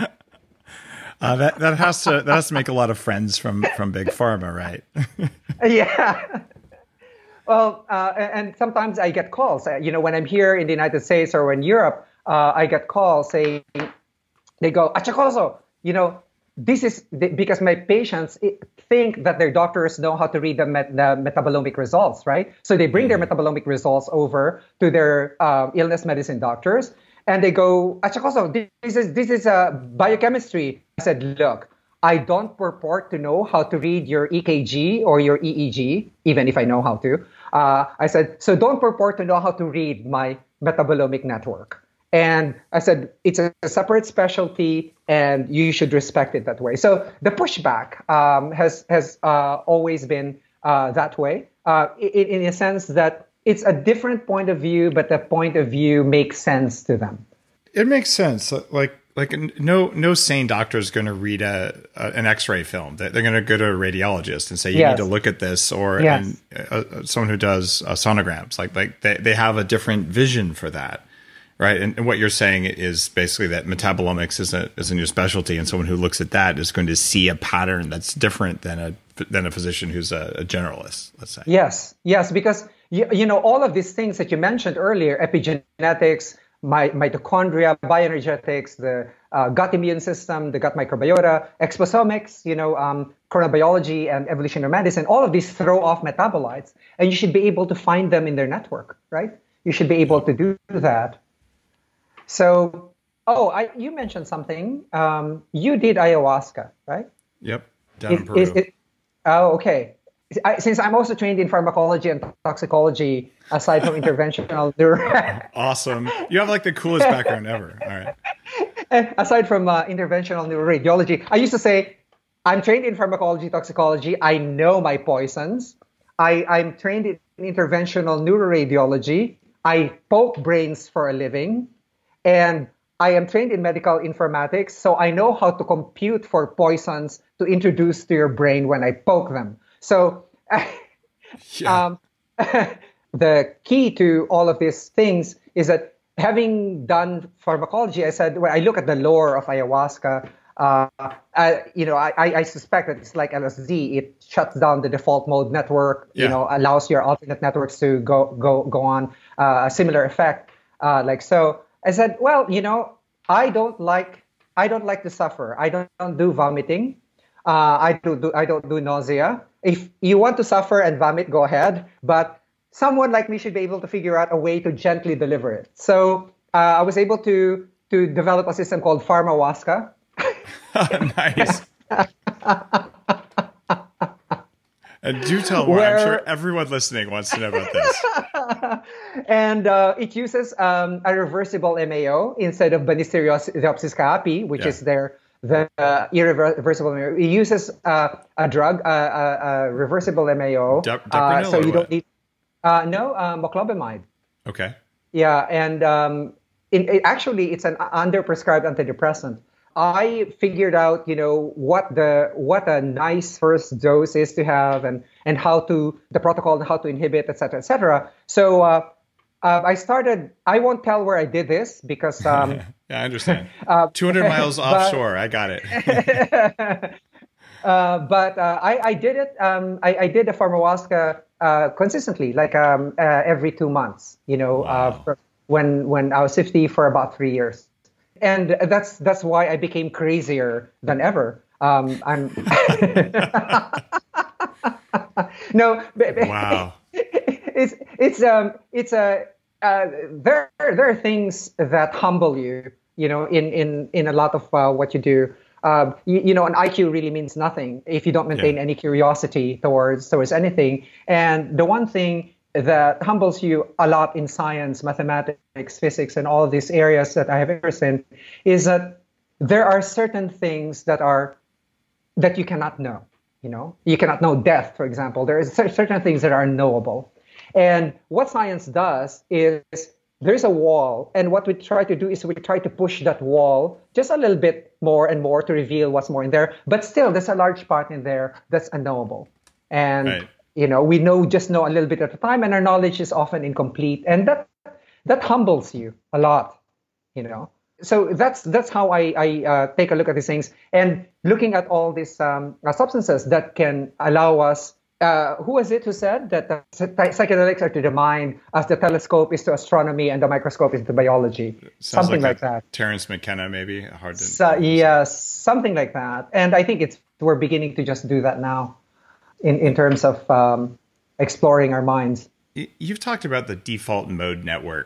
That has to make a lot of friends from big pharma, right? Yeah. Well, and sometimes I get calls. When I'm here in the United States or in Europe, I get calls saying, they go, Achacoso, this is because my patients think that their doctors know how to read the metabolomic results, right? So they bring their metabolomic results over to their illness medicine doctors, and they go, Achacoso, this is biochemistry. I said, look, I don't purport to know how to read your EKG or your EEG, even if I know how to. I said, so don't purport to know how to read my metabolomic network. And I said, it's a separate specialty and you should respect it that way. So the pushback has always been that way, in a sense that it's a different point of view, but the point of view makes sense to them. It makes sense. Like no sane doctor is going to read an X-ray film. They're going to go to a radiologist and say, you need to look at this, or someone who does sonograms. Like they have a different vision for that. Right. And what you're saying is basically that metabolomics is a new specialty, and someone who looks at that is going to see a pattern that's different than a physician who's a generalist, let's say. Yes, because you know all of these things that you mentioned earlier, epigenetics, mitochondria, bioenergetics, the gut immune system, the gut microbiota, exposomics, chronobiology and evolutionary medicine, all of these throw off metabolites, and you should be able to find them in their network, right? You should be able to do that. So, you mentioned something. You did ayahuasca, right? Yep, down in Peru. Okay. Since I'm also trained in pharmacology and toxicology, aside from interventional Awesome. You have like the coolest background ever. All right. Aside from interventional neuroradiology, I used to say, I'm trained in pharmacology, toxicology. I know my poisons. I'm trained in interventional neuroradiology. I poke brains for a living. And I am trained in medical informatics, so I know how to compute for poisons to introduce to your brain when I poke them. So the key to all of these things is that having done pharmacology, I said, when I look at the lore of ayahuasca, I suspect that it's like LSD. It shuts down the default mode network, allows your alternate networks to go on, a similar effect. I said, well, I don't like to suffer. I don't do vomiting. I don't do nausea. If you want to suffer and vomit, go ahead. But someone like me should be able to figure out a way to gently deliver it. So I was able to develop a system called Pharmahuasca. Nice. And do tell more. I'm sure everyone listening wants to know about this. And it uses a reversible MAO instead of Banisteriopsis caapi, which is the irreversible MAO. It uses a drug, a reversible MAO. So you don't need moclobemide. Okay. Yeah, and actually it's an underprescribed antidepressant. I figured out, what a nice first dose is to have, and how to the protocol and how to inhibit, et cetera, et cetera. So I started. I won't tell where I did this because yeah, I understand. 200 miles offshore. I got it. But I did it. I did the Pharmahuasca consistently, like every 2 months. Wow. When I was 50 for about 3 years. And that's why I became crazier than ever. I'm no. Wow. There are things that humble you. In a lot of what you do. An IQ really means nothing if you don't maintain any curiosity towards anything. And the one thing that humbles you a lot in science, mathematics, physics, and all of these areas that I have interest in is that there are certain things that you cannot know. You cannot know death, for example. There are certain things that are unknowable. And what science does is there's a wall, and what we try to do is we try to push that wall just a little bit more and more to reveal what's more in there. But still, there's a large part in there that's unknowable. And right. We just know a little bit at a time, and our knowledge is often incomplete, and that humbles you a lot, So that's how I take a look at these things, and looking at all these substances that can allow us. Who was it who said that the psychedelics are to the mind as the telescope is to astronomy and the microscope is to biology? Something like that. Terence McKenna, maybe. Something like that. And I think we're beginning to just do that now. In terms of exploring our minds. You've talked about the default mode network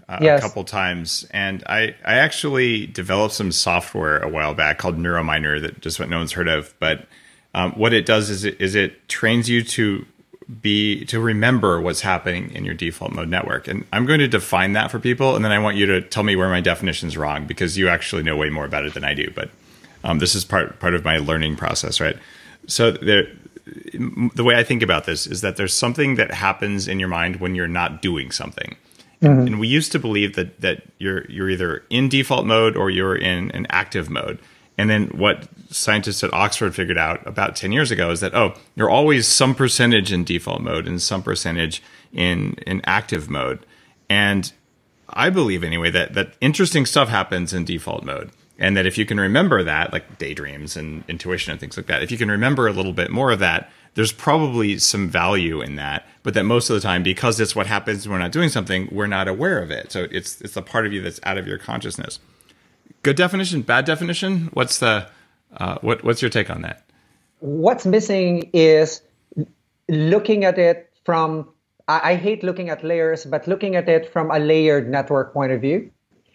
a couple times, and I actually developed some software a while back called Neurominer that just what no one's heard of. But what it does is it trains you to remember what's happening in your default mode network. And I'm going to define that for people, and then I want you to tell me where my definition is wrong, because you actually know way more about it than I do. But this is part of my learning process, right? So the way I think about this is that there's something that happens in your mind when you're not doing something. Mm-hmm. And we used to believe that you're either in default mode or you're in an active mode. And then what scientists at Oxford figured out about 10 years ago is that, you're always some percentage in default mode and some percentage in active mode. And I believe anyway that interesting stuff happens in default mode. And that if you can remember that, like daydreams and intuition and things like that, if you can remember a little bit more of that, there's probably some value in that. But that most of the time, because it's what happens when we're not doing something, we're not aware of it. So it's the part of you that's out of your consciousness. Good definition, bad definition? What's your take on that? What's missing is looking at it from, I hate looking at layers, but looking at it from a layered network point of view.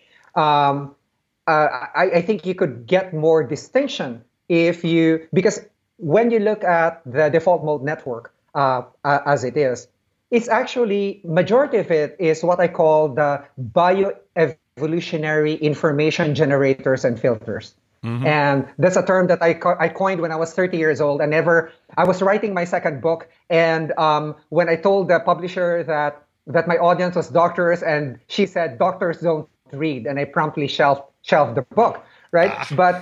I think you could get more distinction because when you look at the default mode network as it is, it's actually, majority of it is what I call the bioevolutionary information generators and filters. Mm-hmm. And that's a term that I coined when I was 30 years old. I was writing my second book. And when I told the publisher that my audience was doctors, and she said, doctors don't read, and I promptly shelved the book, right? But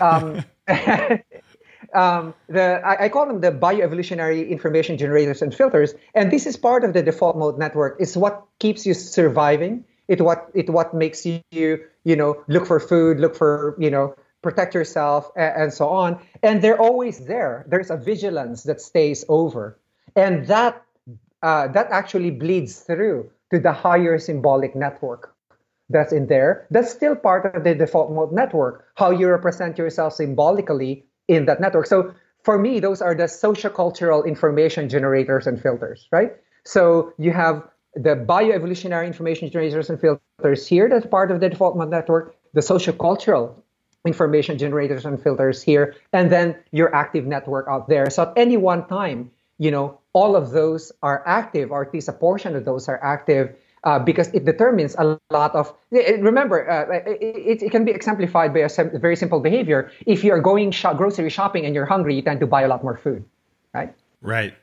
I call them the bioevolutionary information generators and filters, and this is part of the default mode network. It's what keeps you surviving. It what makes you look for food, look for protect yourself, and so on. And they're always there. There's a vigilance that stays over, and that actually bleeds through to the higher symbolic network that's in there. That's still part of the default mode network, how you represent yourself symbolically in that network. So for me, those are the sociocultural information generators and filters, right? So you have the bioevolutionary information generators and filters here, that's part of the default mode network, the sociocultural information generators and filters here, and then your active network out there. So at any one time, all of those are active, or at least a portion of those are active, because it determines a lot of. Remember, it can be exemplified by a very simple behavior. If you're going grocery shopping and you're hungry, you tend to buy a lot more food, right? Right.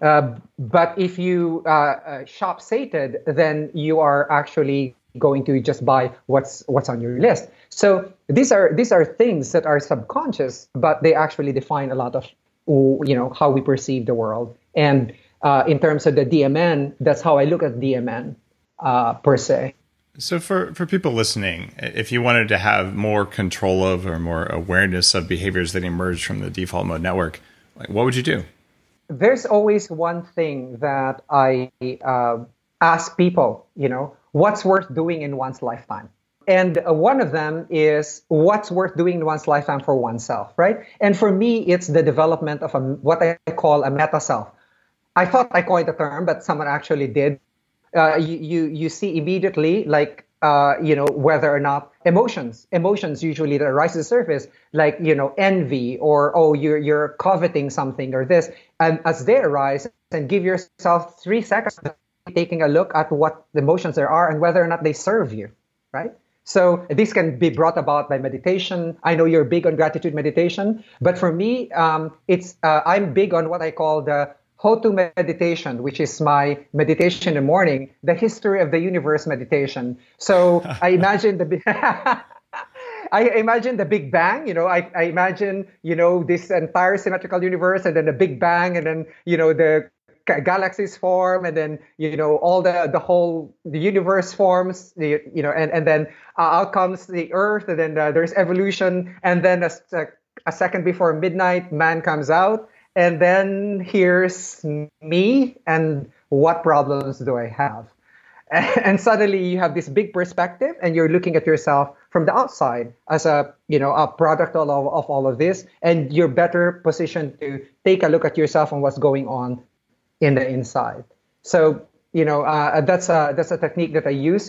But if you shop sated, then you are actually going to just buy what's on your list. So these are things that are subconscious, but they actually define a lot of how we perceive the world. And in terms of the DMN, that's how I look at DMN. Per se. So for people listening, if you wanted to have more control of or more awareness of behaviors that emerge from the default mode network, what would you do? There's always one thing that I ask people, what's worth doing in one's lifetime? And one of them is what's worth doing in one's lifetime for oneself, right? And for me, it's the development of what I call a meta self. I thought I coined the term, but someone actually did. You see immediately, like, whether or not emotions usually that rise to the surface, like, envy, or, you're coveting something or this. And as they arise, and give yourself 3 seconds taking a look at what the emotions there are and whether or not they serve you, right? So this can be brought about by meditation. I know you're big on gratitude meditation, but for me, I'm big on what I call the Hotu meditation, which is my meditation in the morning, the history of the universe meditation. So I imagine the Big Bang. I imagine this entire symmetrical universe, and then the Big Bang, and then the galaxies form, and then all the universe forms. And then out comes the Earth, and then there's evolution, and then a second before midnight, man comes out. And then here's me, and what problems do I have? And suddenly you have this big perspective, and you're looking at yourself from the outside as a product of all of this, and you're better positioned to take a look at yourself and what's going on in the inside. So that's a technique that I use.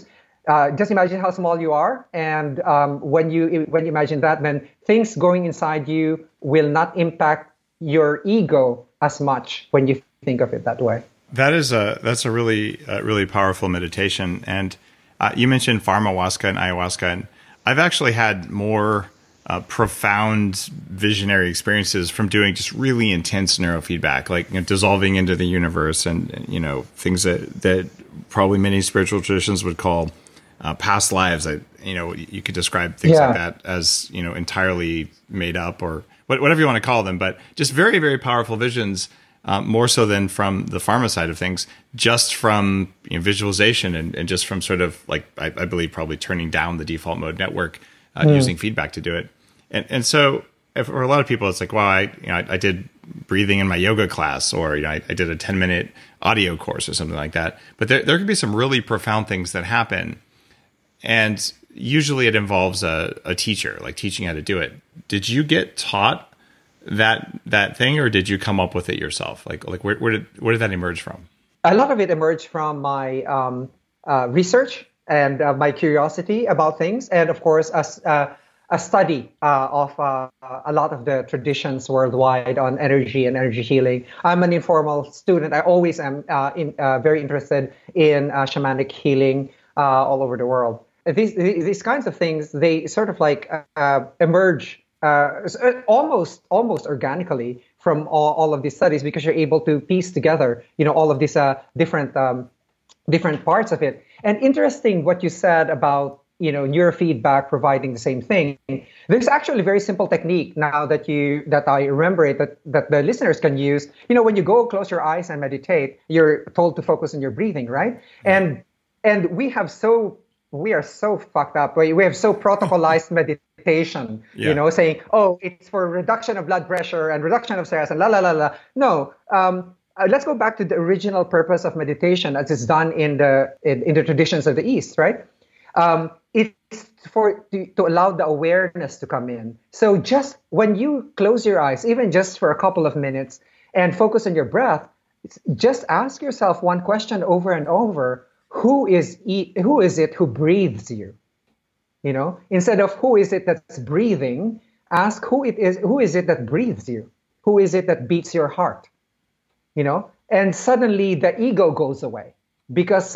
Just imagine how small you are, and when you imagine that, then things going inside you will not impact your ego as much when you think of it that way. That's a really powerful meditation. And you mentioned pharmawaska and ayahuasca, and I've actually had more profound visionary experiences from doing just really intense neurofeedback, like dissolving into the universe, and things that probably many spiritual traditions would call past lives. You could describe things like that as entirely made up, or whatever you want to call them, but just very, very powerful visions. More so than from the pharma side of things, just from visualization and just from sort of like, I believe probably turning down the default mode network, using feedback to do it. And so for a lot of people, it's like, wow, I did breathing in my yoga class, or I did a 10-minute audio course or something like that. But there can be some really profound things that happen. And usually it involves a teacher, like teaching how to do it. Did you get taught that thing, or did you come up with it yourself? Like where did that emerge from? A lot of it emerged from my research and my curiosity about things, and of course a study of a lot of the traditions worldwide on energy and energy healing. I'm an informal student. I always am very interested in shamanic healing all over the world. These kinds of things, they sort of like emerge almost organically from all of these studies, because you're able to piece together, all of these different parts of it. And interesting what you said about neurofeedback providing the same thing. There's actually a very simple technique now that I remember it, that the listeners can use. When you go close your eyes and meditate, you're told to focus on your breathing, right? And we are so fucked up. We have so protocolized meditation, saying, oh, it's for reduction of blood pressure and reduction of stress and la la la la. No, let's go back to the original purpose of meditation as it's done in the traditions of the East, right? It's to allow the awareness to come in. So just when you close your eyes, even just for a couple of minutes, and focus on your breath, just ask yourself one question over and over. Who is it who breathes you? Instead of who is it that's breathing, ask who is it that breathes you? Who is it that beats your heart? And suddenly the ego goes away, because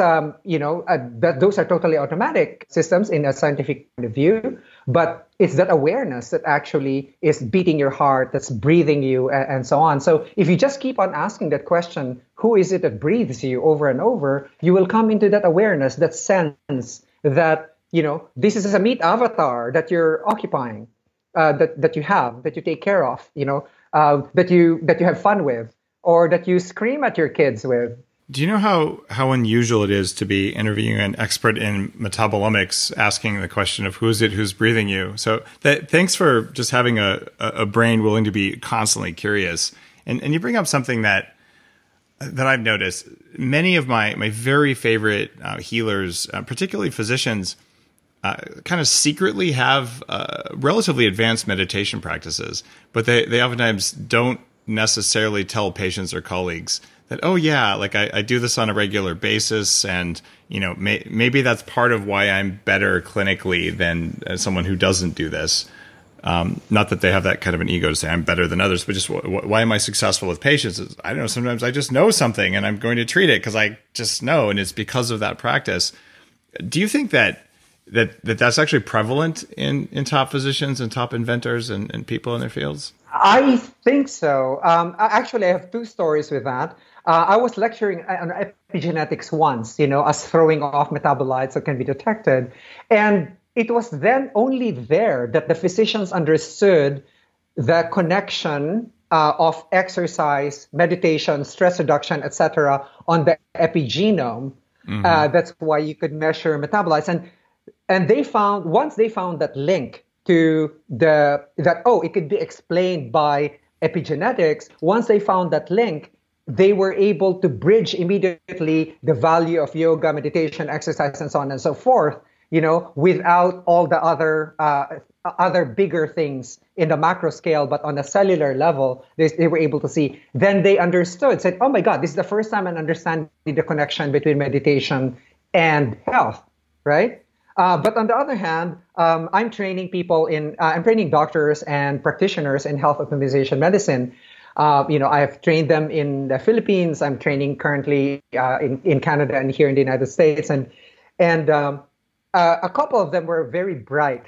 that those are totally automatic systems in a scientific point of view, but it's that awareness that actually is beating your heart, that's breathing you, and so on. So if you just keep on asking that question, who is it that breathes you, over and over, you will come into that awareness, that sense that this is a meat avatar that you're occupying, that you take care of, that you have fun with, or that you scream at your kids with. Do you know how unusual it is to be interviewing an expert in metabolomics, asking the question of who is it who's breathing you? So thanks for just having a brain willing to be constantly curious. And you bring up something that I've noticed. Many of my very favorite healers, particularly physicians, kind of secretly have relatively advanced meditation practices, but they oftentimes don't necessarily tell patients or colleagues that, oh yeah, like I do this on a regular basis, and maybe that's part of why I'm better clinically than someone who doesn't do this. Not that they have that kind of an ego to say I'm better than others, but just why am I successsul with patients? I don't know. Sometimes I just know something and I'm going to treat it because I just know, and it's because of that practice. Do you think that's actually prevalent in top physicians and top inventors and people in their fields? I think so. Actually, I have two stories with that. I was lecturing on epigenetics once, us throwing off metabolites that can be detected. And it was then only there that the physicians understood the connection of exercise, meditation, stress reduction, etc., on the epigenome. Mm-hmm. That's why you could measure metabolites. And once they found that link to it could be explained by epigenetics, once they found that link, they were able to bridge immediately the value of yoga, meditation, exercise, and so on and so forth, without all the other bigger things in the macro scale, but on a cellular level, they were able to see. Then they understood, said, oh my God, this is the first time I'm understanding the connection between meditation and health, right? But on the other hand, I'm training I'm training doctors and practitioners in health optimization medicine. I have trained them in the Philippines. I'm training currently in Canada and here in the United States. And a couple of them were very bright.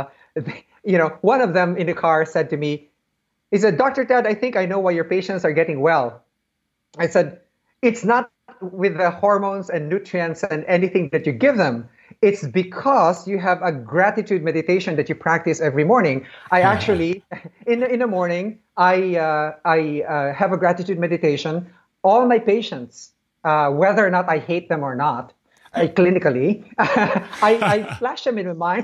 One of them in the car said to me, he said, "Dr. Ted, I think I know why your patients are getting well." I said, "It's not with the hormones and nutrients and anything that you give them. It's because you have a gratitude meditation that you practice every morning." I actually, in the morning, I have a gratitude meditation. All my patients, whether or not I hate them or not, clinically, I flash them in my mind.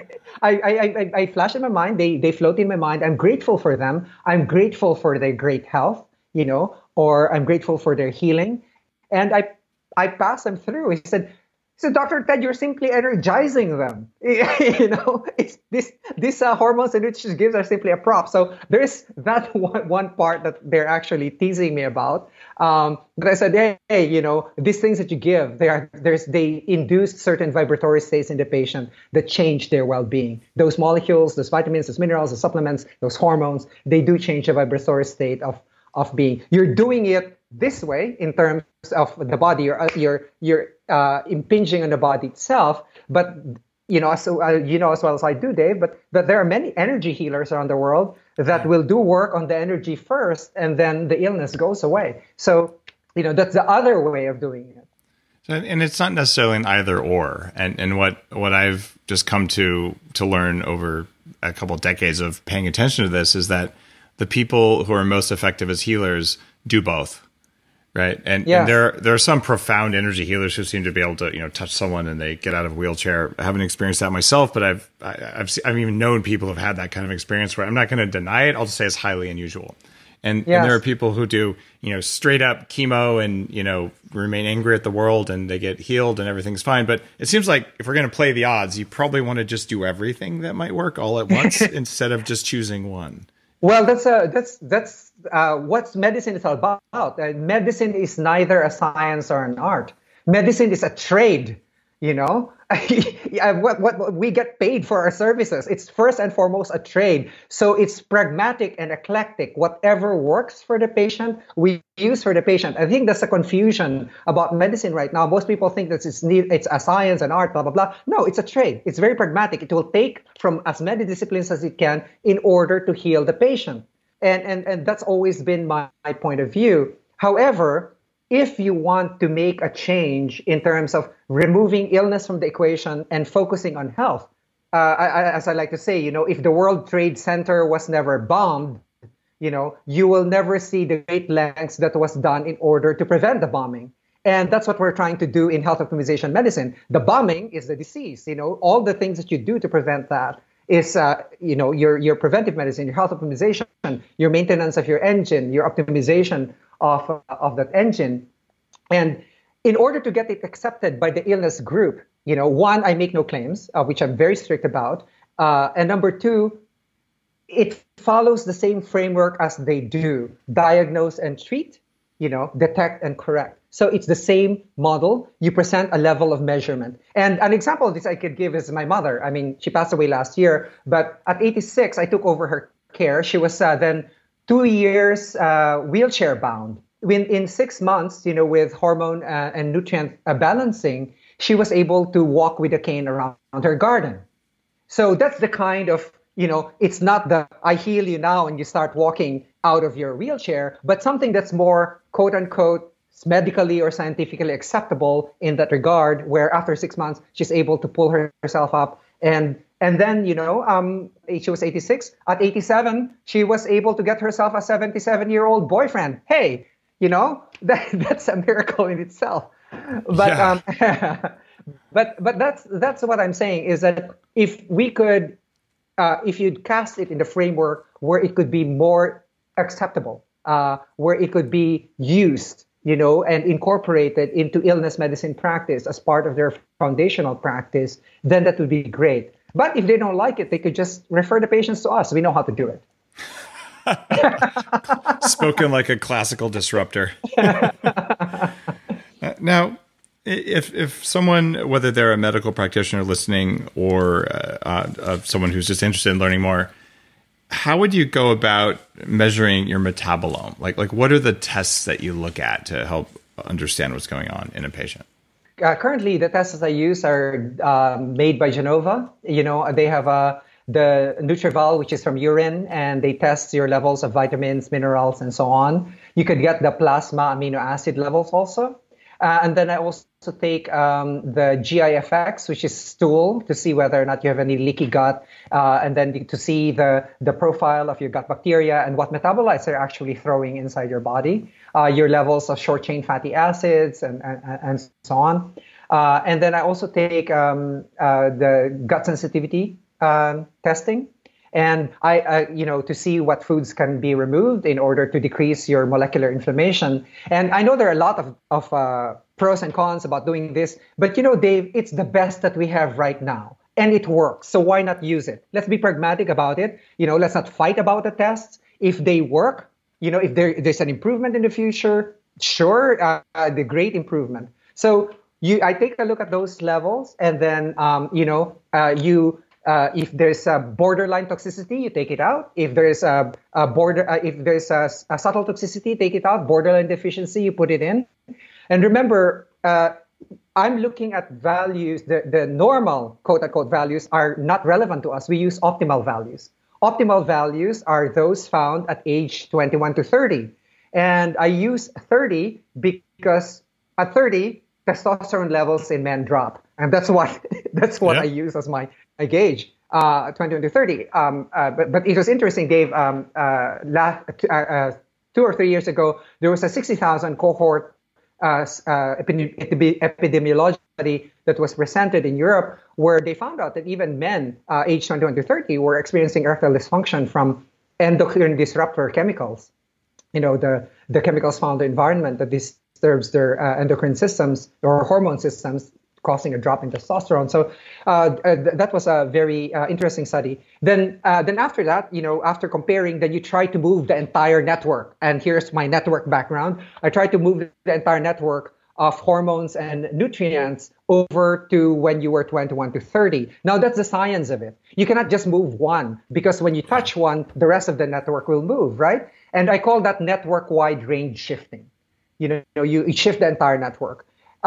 I flash in my mind. They float in my mind. I'm grateful for them. I'm grateful for their great health, or I'm grateful for their healing. And I pass them through. He said, "Dr. Ted, you're simply energizing them." It's this hormones and nutrition gives are simply a prop. So there's that one part that they're actually teasing me about. But I said, hey, these things that you give, they induce certain vibratory states in the patient that change their well-being. Those molecules, those vitamins, those minerals, the supplements, those hormones, they do change the vibratory state of being. You're doing it this way in terms of the body. You're impinging on the body itself, but as well as I do, Dave. But there are many energy healers around the world that will do work on the energy first, and then the illness goes away. So that's the other way of doing it. And it's not necessarily an either or. And what I've just come to learn over a couple of decades of paying attention to this is that the people who are most effective as healers do both. Right. And there are some profound energy healers who seem to be able to, touch someone and they get out of a wheelchair. I haven't experienced that myself, but I've even known people who've had that kind of experience where I'm not going to deny it. I'll just say it's highly unusual. And there are people who do, straight up chemo and, remain angry at the world and they get healed and everything's fine. But it seems like if we're going to play the odds, you probably want to just do everything that might work all at once instead of just choosing one. Well, that's what medicine is all about. Medicine is neither a science or an art. Medicine is a trade. What we get paid for our services. It's first and foremost a trade. So it's pragmatic and eclectic. Whatever works for the patient, we use for the patient. I think that's a confusion about medicine right now. Most people think that it's a science, an art, blah, blah, blah. No, it's a trade. It's very pragmatic. It will take from as many disciplines as it can in order to heal the patient. And that's always been my point of view. However, if you want to make a change in terms of removing illness from the equation and focusing on health, as I like to say, if the World Trade Center was never bombed, you will never see the great lengths that was done in order to prevent the bombing. And that's what we're trying to do in health optimization medicine. The bombing is the disease. All the things that you do to prevent that is, your preventive medicine, your health optimization, your maintenance of your engine, your optimization of that engine. And in order to get it accepted by the illness group, one, I make no claims, which I'm very strict about. And number two, it follows the same framework as they do: diagnose and treat, detect and correct. So it's the same model. You present a level of measurement. And an example of this I could give is my mother. I mean, she passed away last year, but at 86, I took over her care. She was then 2 years wheelchair bound. In 6 months, with hormone and nutrient balancing, she was able to walk with a cane around her garden. So that's the kind of, it's not the I heal you now and you start walking out of your wheelchair, but something that's more quote unquote medically or scientifically acceptable in that regard, where after 6 months, she's able to pull herself up. And then, she was 86. At 87, she was able to get herself a 77-year-old boyfriend. Hey, that's a miracle in itself. But but that's what I'm saying is that if we could, if you'd cast it in the framework where it could be more acceptable, where it could be used, and incorporated into illness medicine practice as part of their foundational practice, then that would be great. But if they don't like it, they could just refer the patients to us. We know how to do it. Spoken like a classical disruptor. Now, If someone, whether they're a medical practitioner listening or someone who's just interested in learning more, how would you go about measuring your metabolome? Like what are the tests that you look at to help understand what's going on in a patient? Currently, the tests I use are made by Genova. They have the Nutrival, which is from urine, and they test your levels of vitamins, minerals, and so on. You could get the plasma amino acid levels also. And then I also take the GIFX, which is stool, to see whether or not you have any leaky gut, and then to see the profile of your gut bacteria and what metabolites they're actually throwing inside your body, your levels of short-chain fatty acids, and so on. And then I also take the gut sensitivity testing. And to see what foods can be removed in order to decrease your molecular inflammation. And I know there are a lot of pros and cons about doing this, but Dave, it's the best that we have right now, and it works. So why not use it? Let's be pragmatic about it. Let's not fight about the tests. If they work, if there's an improvement in the future, sure, the great improvement. So I take a look at those levels, and then if there's a borderline toxicity, you take it out. If there's a subtle toxicity, take it out. Borderline deficiency, you put it in. And remember, I'm looking at values. The normal quote unquote values are not relevant to us. We use optimal values. Optimal values are those found at age 21 to 30. And I use 30 because at 30, testosterone levels in men drop. And that's what I use as my gauge, 21 to 30. But it was interesting, Dave. 2 or 3 years ago, there was a 60,000 cohort epidemiology study that was presented in Europe, where they found out that even men aged 21 to 30 were experiencing erectile dysfunction from endocrine disruptor chemicals. The chemicals found in the environment that disturbs their endocrine systems or hormone systems, causing a drop in testosterone. So that was a very interesting study. Then after that, after comparing, then you try to move the entire network. And here's my network background. I tried to move the entire network of hormones and nutrients over to when you were 21 to 30. Now that's the science of it. You cannot just move one, because when you touch one, the rest of the network will move, right? And I call that network-wide range shifting. You shift the entire network.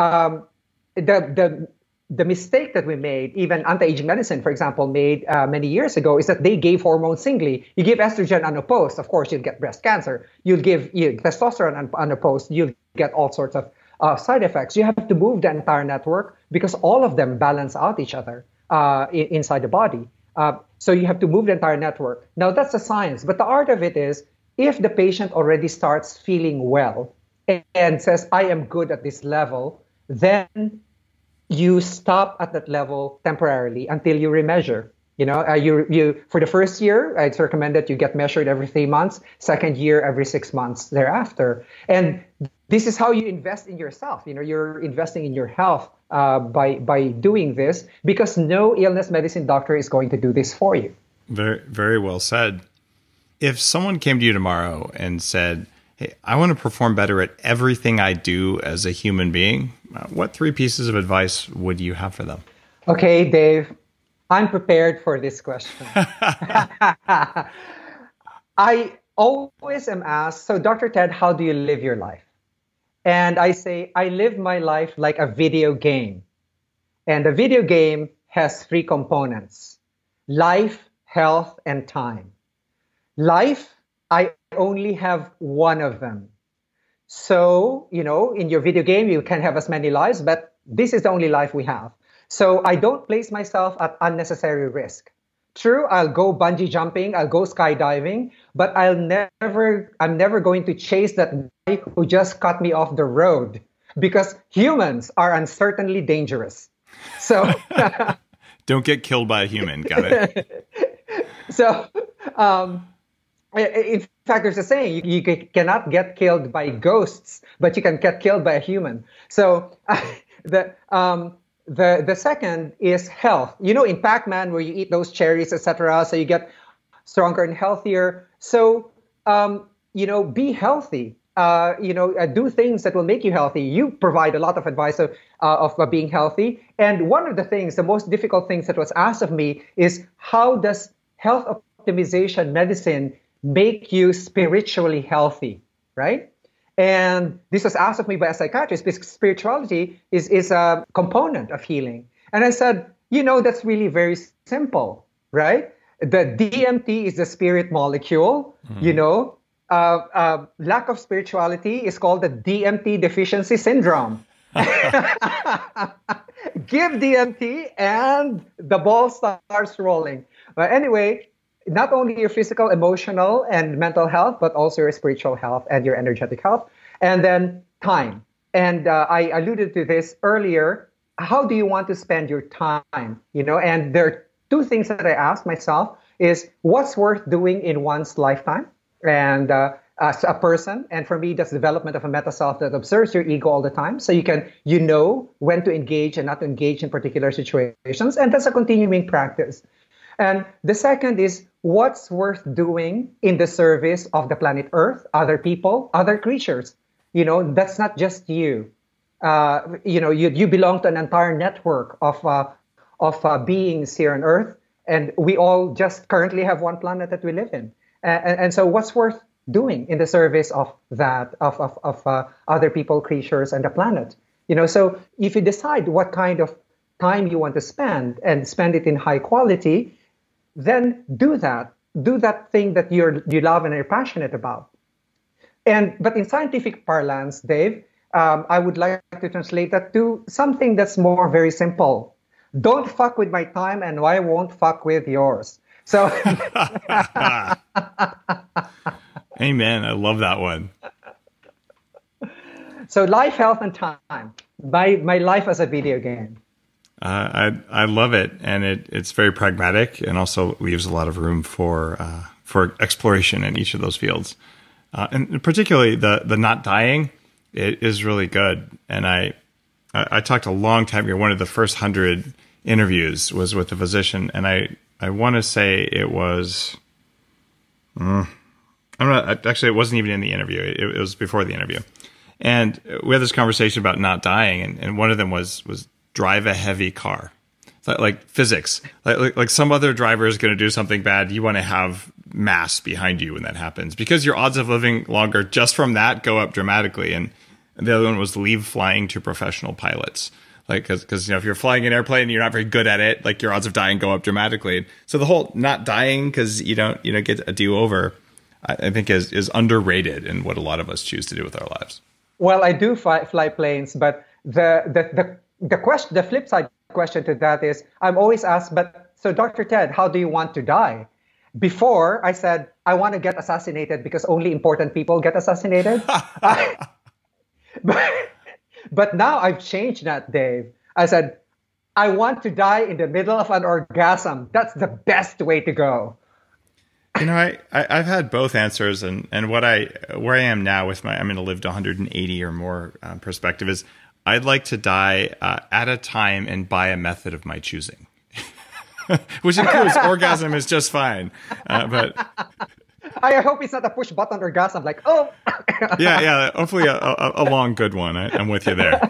The mistake that we made, even anti-aging medicine, for example, made many years ago, is that they gave hormones singly. You give estrogen unopposed, of course, you'll get breast cancer. You'll give testosterone unopposed, you'll get all sorts of side effects. You have to move the entire network because all of them balance out each other inside the body. So you have to move the entire network. Now, that's the science. But the art of it is, if the patient already starts feeling well and says, I am good at this level, then you stop at that level temporarily until you remeasure. You for the first year, it's recommended you get measured every 3 months. Second year, every 6 months thereafter. And this is how you invest in yourself. You're investing in your health by doing this, because no illness medicine doctor is going to do this for you. Very, very well said. If someone came to you tomorrow and said, hey, I want to perform better at everything I do as a human being, what 3 pieces of advice would you have for them? Okay, Dave, I'm prepared for this question. I always am asked, so Dr. Ted, how do you live your life? And I say, I live my life like a video game. And a video game has 3 components: life, health, and time. Life, I only have one of them. So, in your video game, you can have as many lives, but this is the only life we have. So I don't place myself at unnecessary risk. True, I'll go bungee jumping, I'll go skydiving, but I'm never going to chase that guy who just cut me off the road, because humans are uncertainly dangerous. So don't get killed by a human. Got it. So, in fact, there's a saying, you cannot get killed by ghosts, but you can get killed by a human. So the second is health. In Pac-Man, where you eat those cherries, etc., so you get stronger and healthier. So, be healthy. do things that will make you healthy. You provide a lot of advice of being healthy. And one of the things, the most difficult things that was asked of me is, how does health optimization medicine make you spiritually healthy, right? And this was asked of me by a psychiatrist, because spirituality is a component of healing. And I said, that's really very simple, right? The DMT is the spirit molecule, lack of spirituality is called the DMT deficiency syndrome. Give DMT and the ball starts rolling. But anyway, not only your physical, emotional, and mental health, but also your spiritual health and your energetic health. And then time. And I alluded to this earlier. How do you want to spend your time? And there are two things that I ask myself is, what's worth doing in one's lifetime? And as a person, and for me, that's development of a meta self that observes your ego all the time. So you can, when to engage and not to engage in particular situations. And that's a continuing practice. And the second is, what's worth doing in the service of the planet Earth, other people, other creatures? That's not just you. You belong to an entire network of beings here on Earth, and we all just currently have one planet that we live in. And so what's worth doing in the service of that, of other people, creatures, and the planet? So if you decide what kind of time you want to spend and spend it in high quality, then do that. Do that thing that you love and are passionate about. But in scientific parlance, Dave, I would like to translate that to something that's more very simple. Don't fuck with my time, and I won't fuck with yours. So, amen. I love that one. So life, health, and time. My life as a video game. I love it, and it's very pragmatic, and also leaves a lot of room for exploration in each of those fields, and particularly the not dying. It is really good. And I talked a long time ago. One of the first 100 interviews was with a physician, and I want to say it was. I'm not actually. It wasn't even in the interview. It was before the interview, and we had this conversation about not dying, and one of them was drive a heavy car. Like physics, like some other driver is going to do something bad. You want to have mass behind you when that happens, because your odds of living longer just from that go up dramatically. And the other one was leave flying to professional pilots. Like, because if you're flying an airplane and you're not very good at it, like your odds of dying go up dramatically. So the whole not dying because you don't get a do over, I think is underrated in what a lot of us choose to do with our lives. Well, I do fly planes, but the flip side question to that is, I'm always asked, but so Dr. Ted, how do you want to die? Before I said, I want to get assassinated because only important people get assassinated. But now I've changed that, Dave. I said, I want to die in the middle of an orgasm. That's the best way to go. I've had both answers, and where I am now with I'm going to live to 180 or more perspective is, I'd like to die at a time and by a method of my choosing, which includes orgasm is just fine. But I hope it's not a push button orgasm, like, oh. yeah. Hopefully a long, good one. I'm with you there.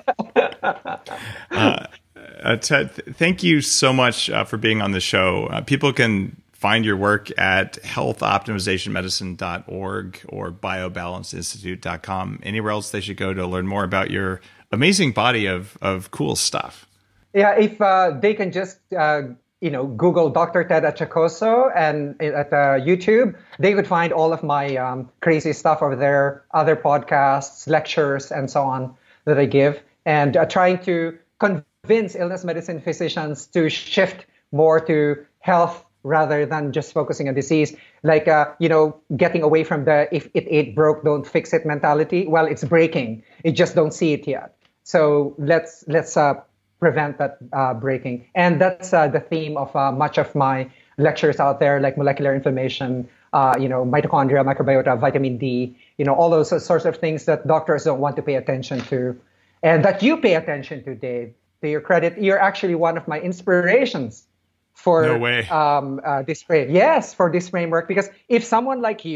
Ted, thank you so much for being on the show. People can find your work at healthoptimizationmedicine.org or biobalanceinstitute.com. Anywhere else they should go to learn more about your amazing body of cool stuff? Yeah, if they can just Google Dr. Ted Achacoso and at YouTube, they would find all of my crazy stuff over there, other podcasts, lectures, and so on that I give, and trying to convince illness medicine physicians to shift more to health rather than just focusing on disease, like, getting away from the if it ain't broke, don't fix it mentality. Well, it's breaking. You just don't see it yet. So let's prevent that breaking. And that's the theme of much of my lectures out there, like molecular inflammation, mitochondria, microbiota, vitamin D, all those sorts of things that doctors don't want to pay attention to. And that you pay attention to, Dave. To your credit, you're actually one of my inspirations for no way. This frame. Yes, for this framework. Because if someone like you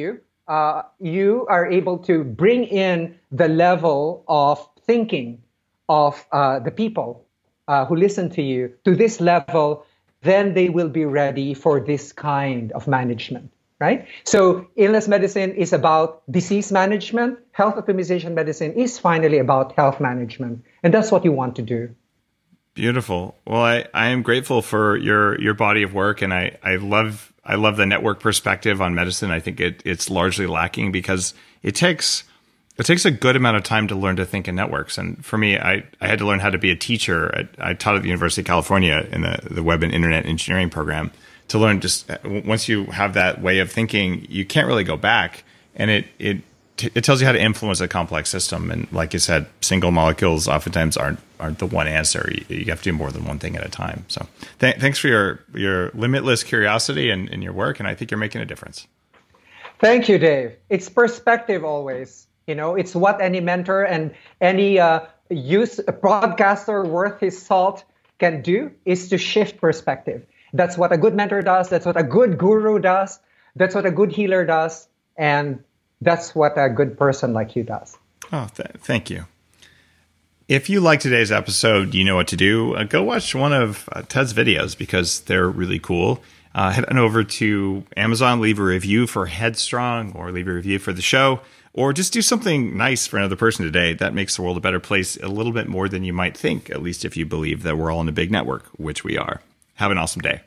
you are able to bring in the level of thinking of the people who listen to you to this level, then they will be ready for this kind of management, right? So illness medicine is about disease management. Health optimization medicine is finally about health management. And that's what you want to do. Beautiful. Well, I am grateful for your body of work, and I love the network perspective on medicine. I think it's largely lacking because it takes a good amount of time to learn to think in networks. And for me, I had to learn how to be a teacher. I taught at the University of California in the Web and Internet Engineering program to learn just once you have that way of thinking, you can't really go back. And it tells you how to influence a complex system. And like you said, single molecules oftentimes aren't the one answer. You have to do more than one thing at a time. So thanks for your limitless curiosity and your work. And I think you're making a difference. Thank you, Dave. It's perspective always. It's what any mentor and any broadcaster worth his salt can do is to shift perspective. That's what a good mentor does. That's what a good guru does. That's what a good healer does. And that's what a good person like you does. Oh, thank you. If you like today's episode, you know what to do. Go watch one of Ted's videos because they're really cool. Head on over to Amazon, leave a review for Headstrong or leave a review for the show, or just do something nice for another person today. That makes the world a better place a little bit more than you might think, at least if you believe that we're all in a big network, which we are. Have an awesome day.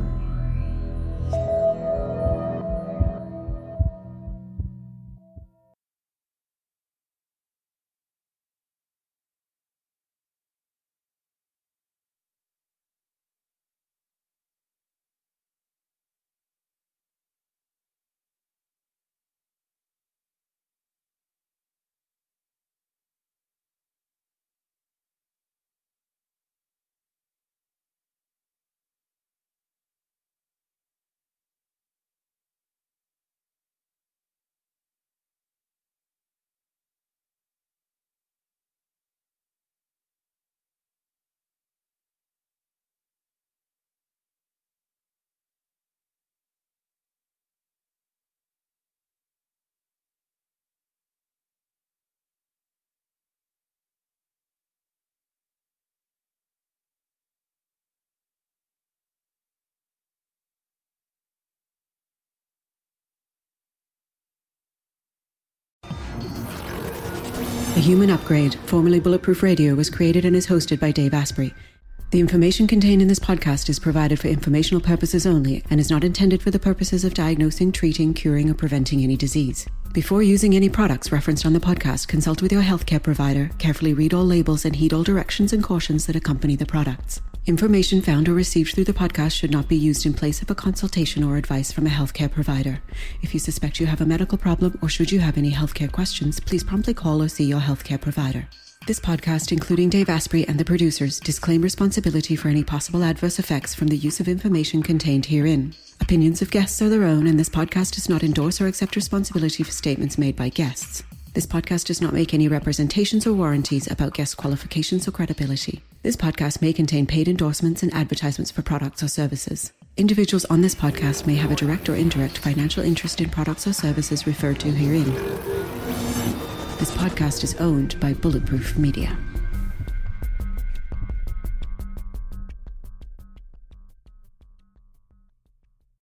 The Human Upgrade, formerly Bulletproof Radio, was created and is hosted by Dave Asprey. The information contained in this podcast is provided for informational purposes only and is not intended for the purposes of diagnosing, treating, curing, or preventing any disease. Before using any products referenced on the podcast, consult with your healthcare provider, carefully read all labels, and heed all directions and cautions that accompany the products. Information found or received through the podcast should not be used in place of a consultation or advice from a healthcare provider. If you suspect you have a medical problem or should you have any healthcare questions, please promptly call or see your healthcare provider. This podcast, including Dave Asprey and the producers, disclaim responsibility for any possible adverse effects from the use of information contained herein. Opinions of guests are their own, and this podcast does not endorse or accept responsibility for statements made by guests. This podcast does not make any representations or warranties about guest qualifications or credibility. This podcast may contain paid endorsements and advertisements for products or services. Individuals on this podcast may have a direct or indirect financial interest in products or services referred to herein. This podcast is owned by Bulletproof Media.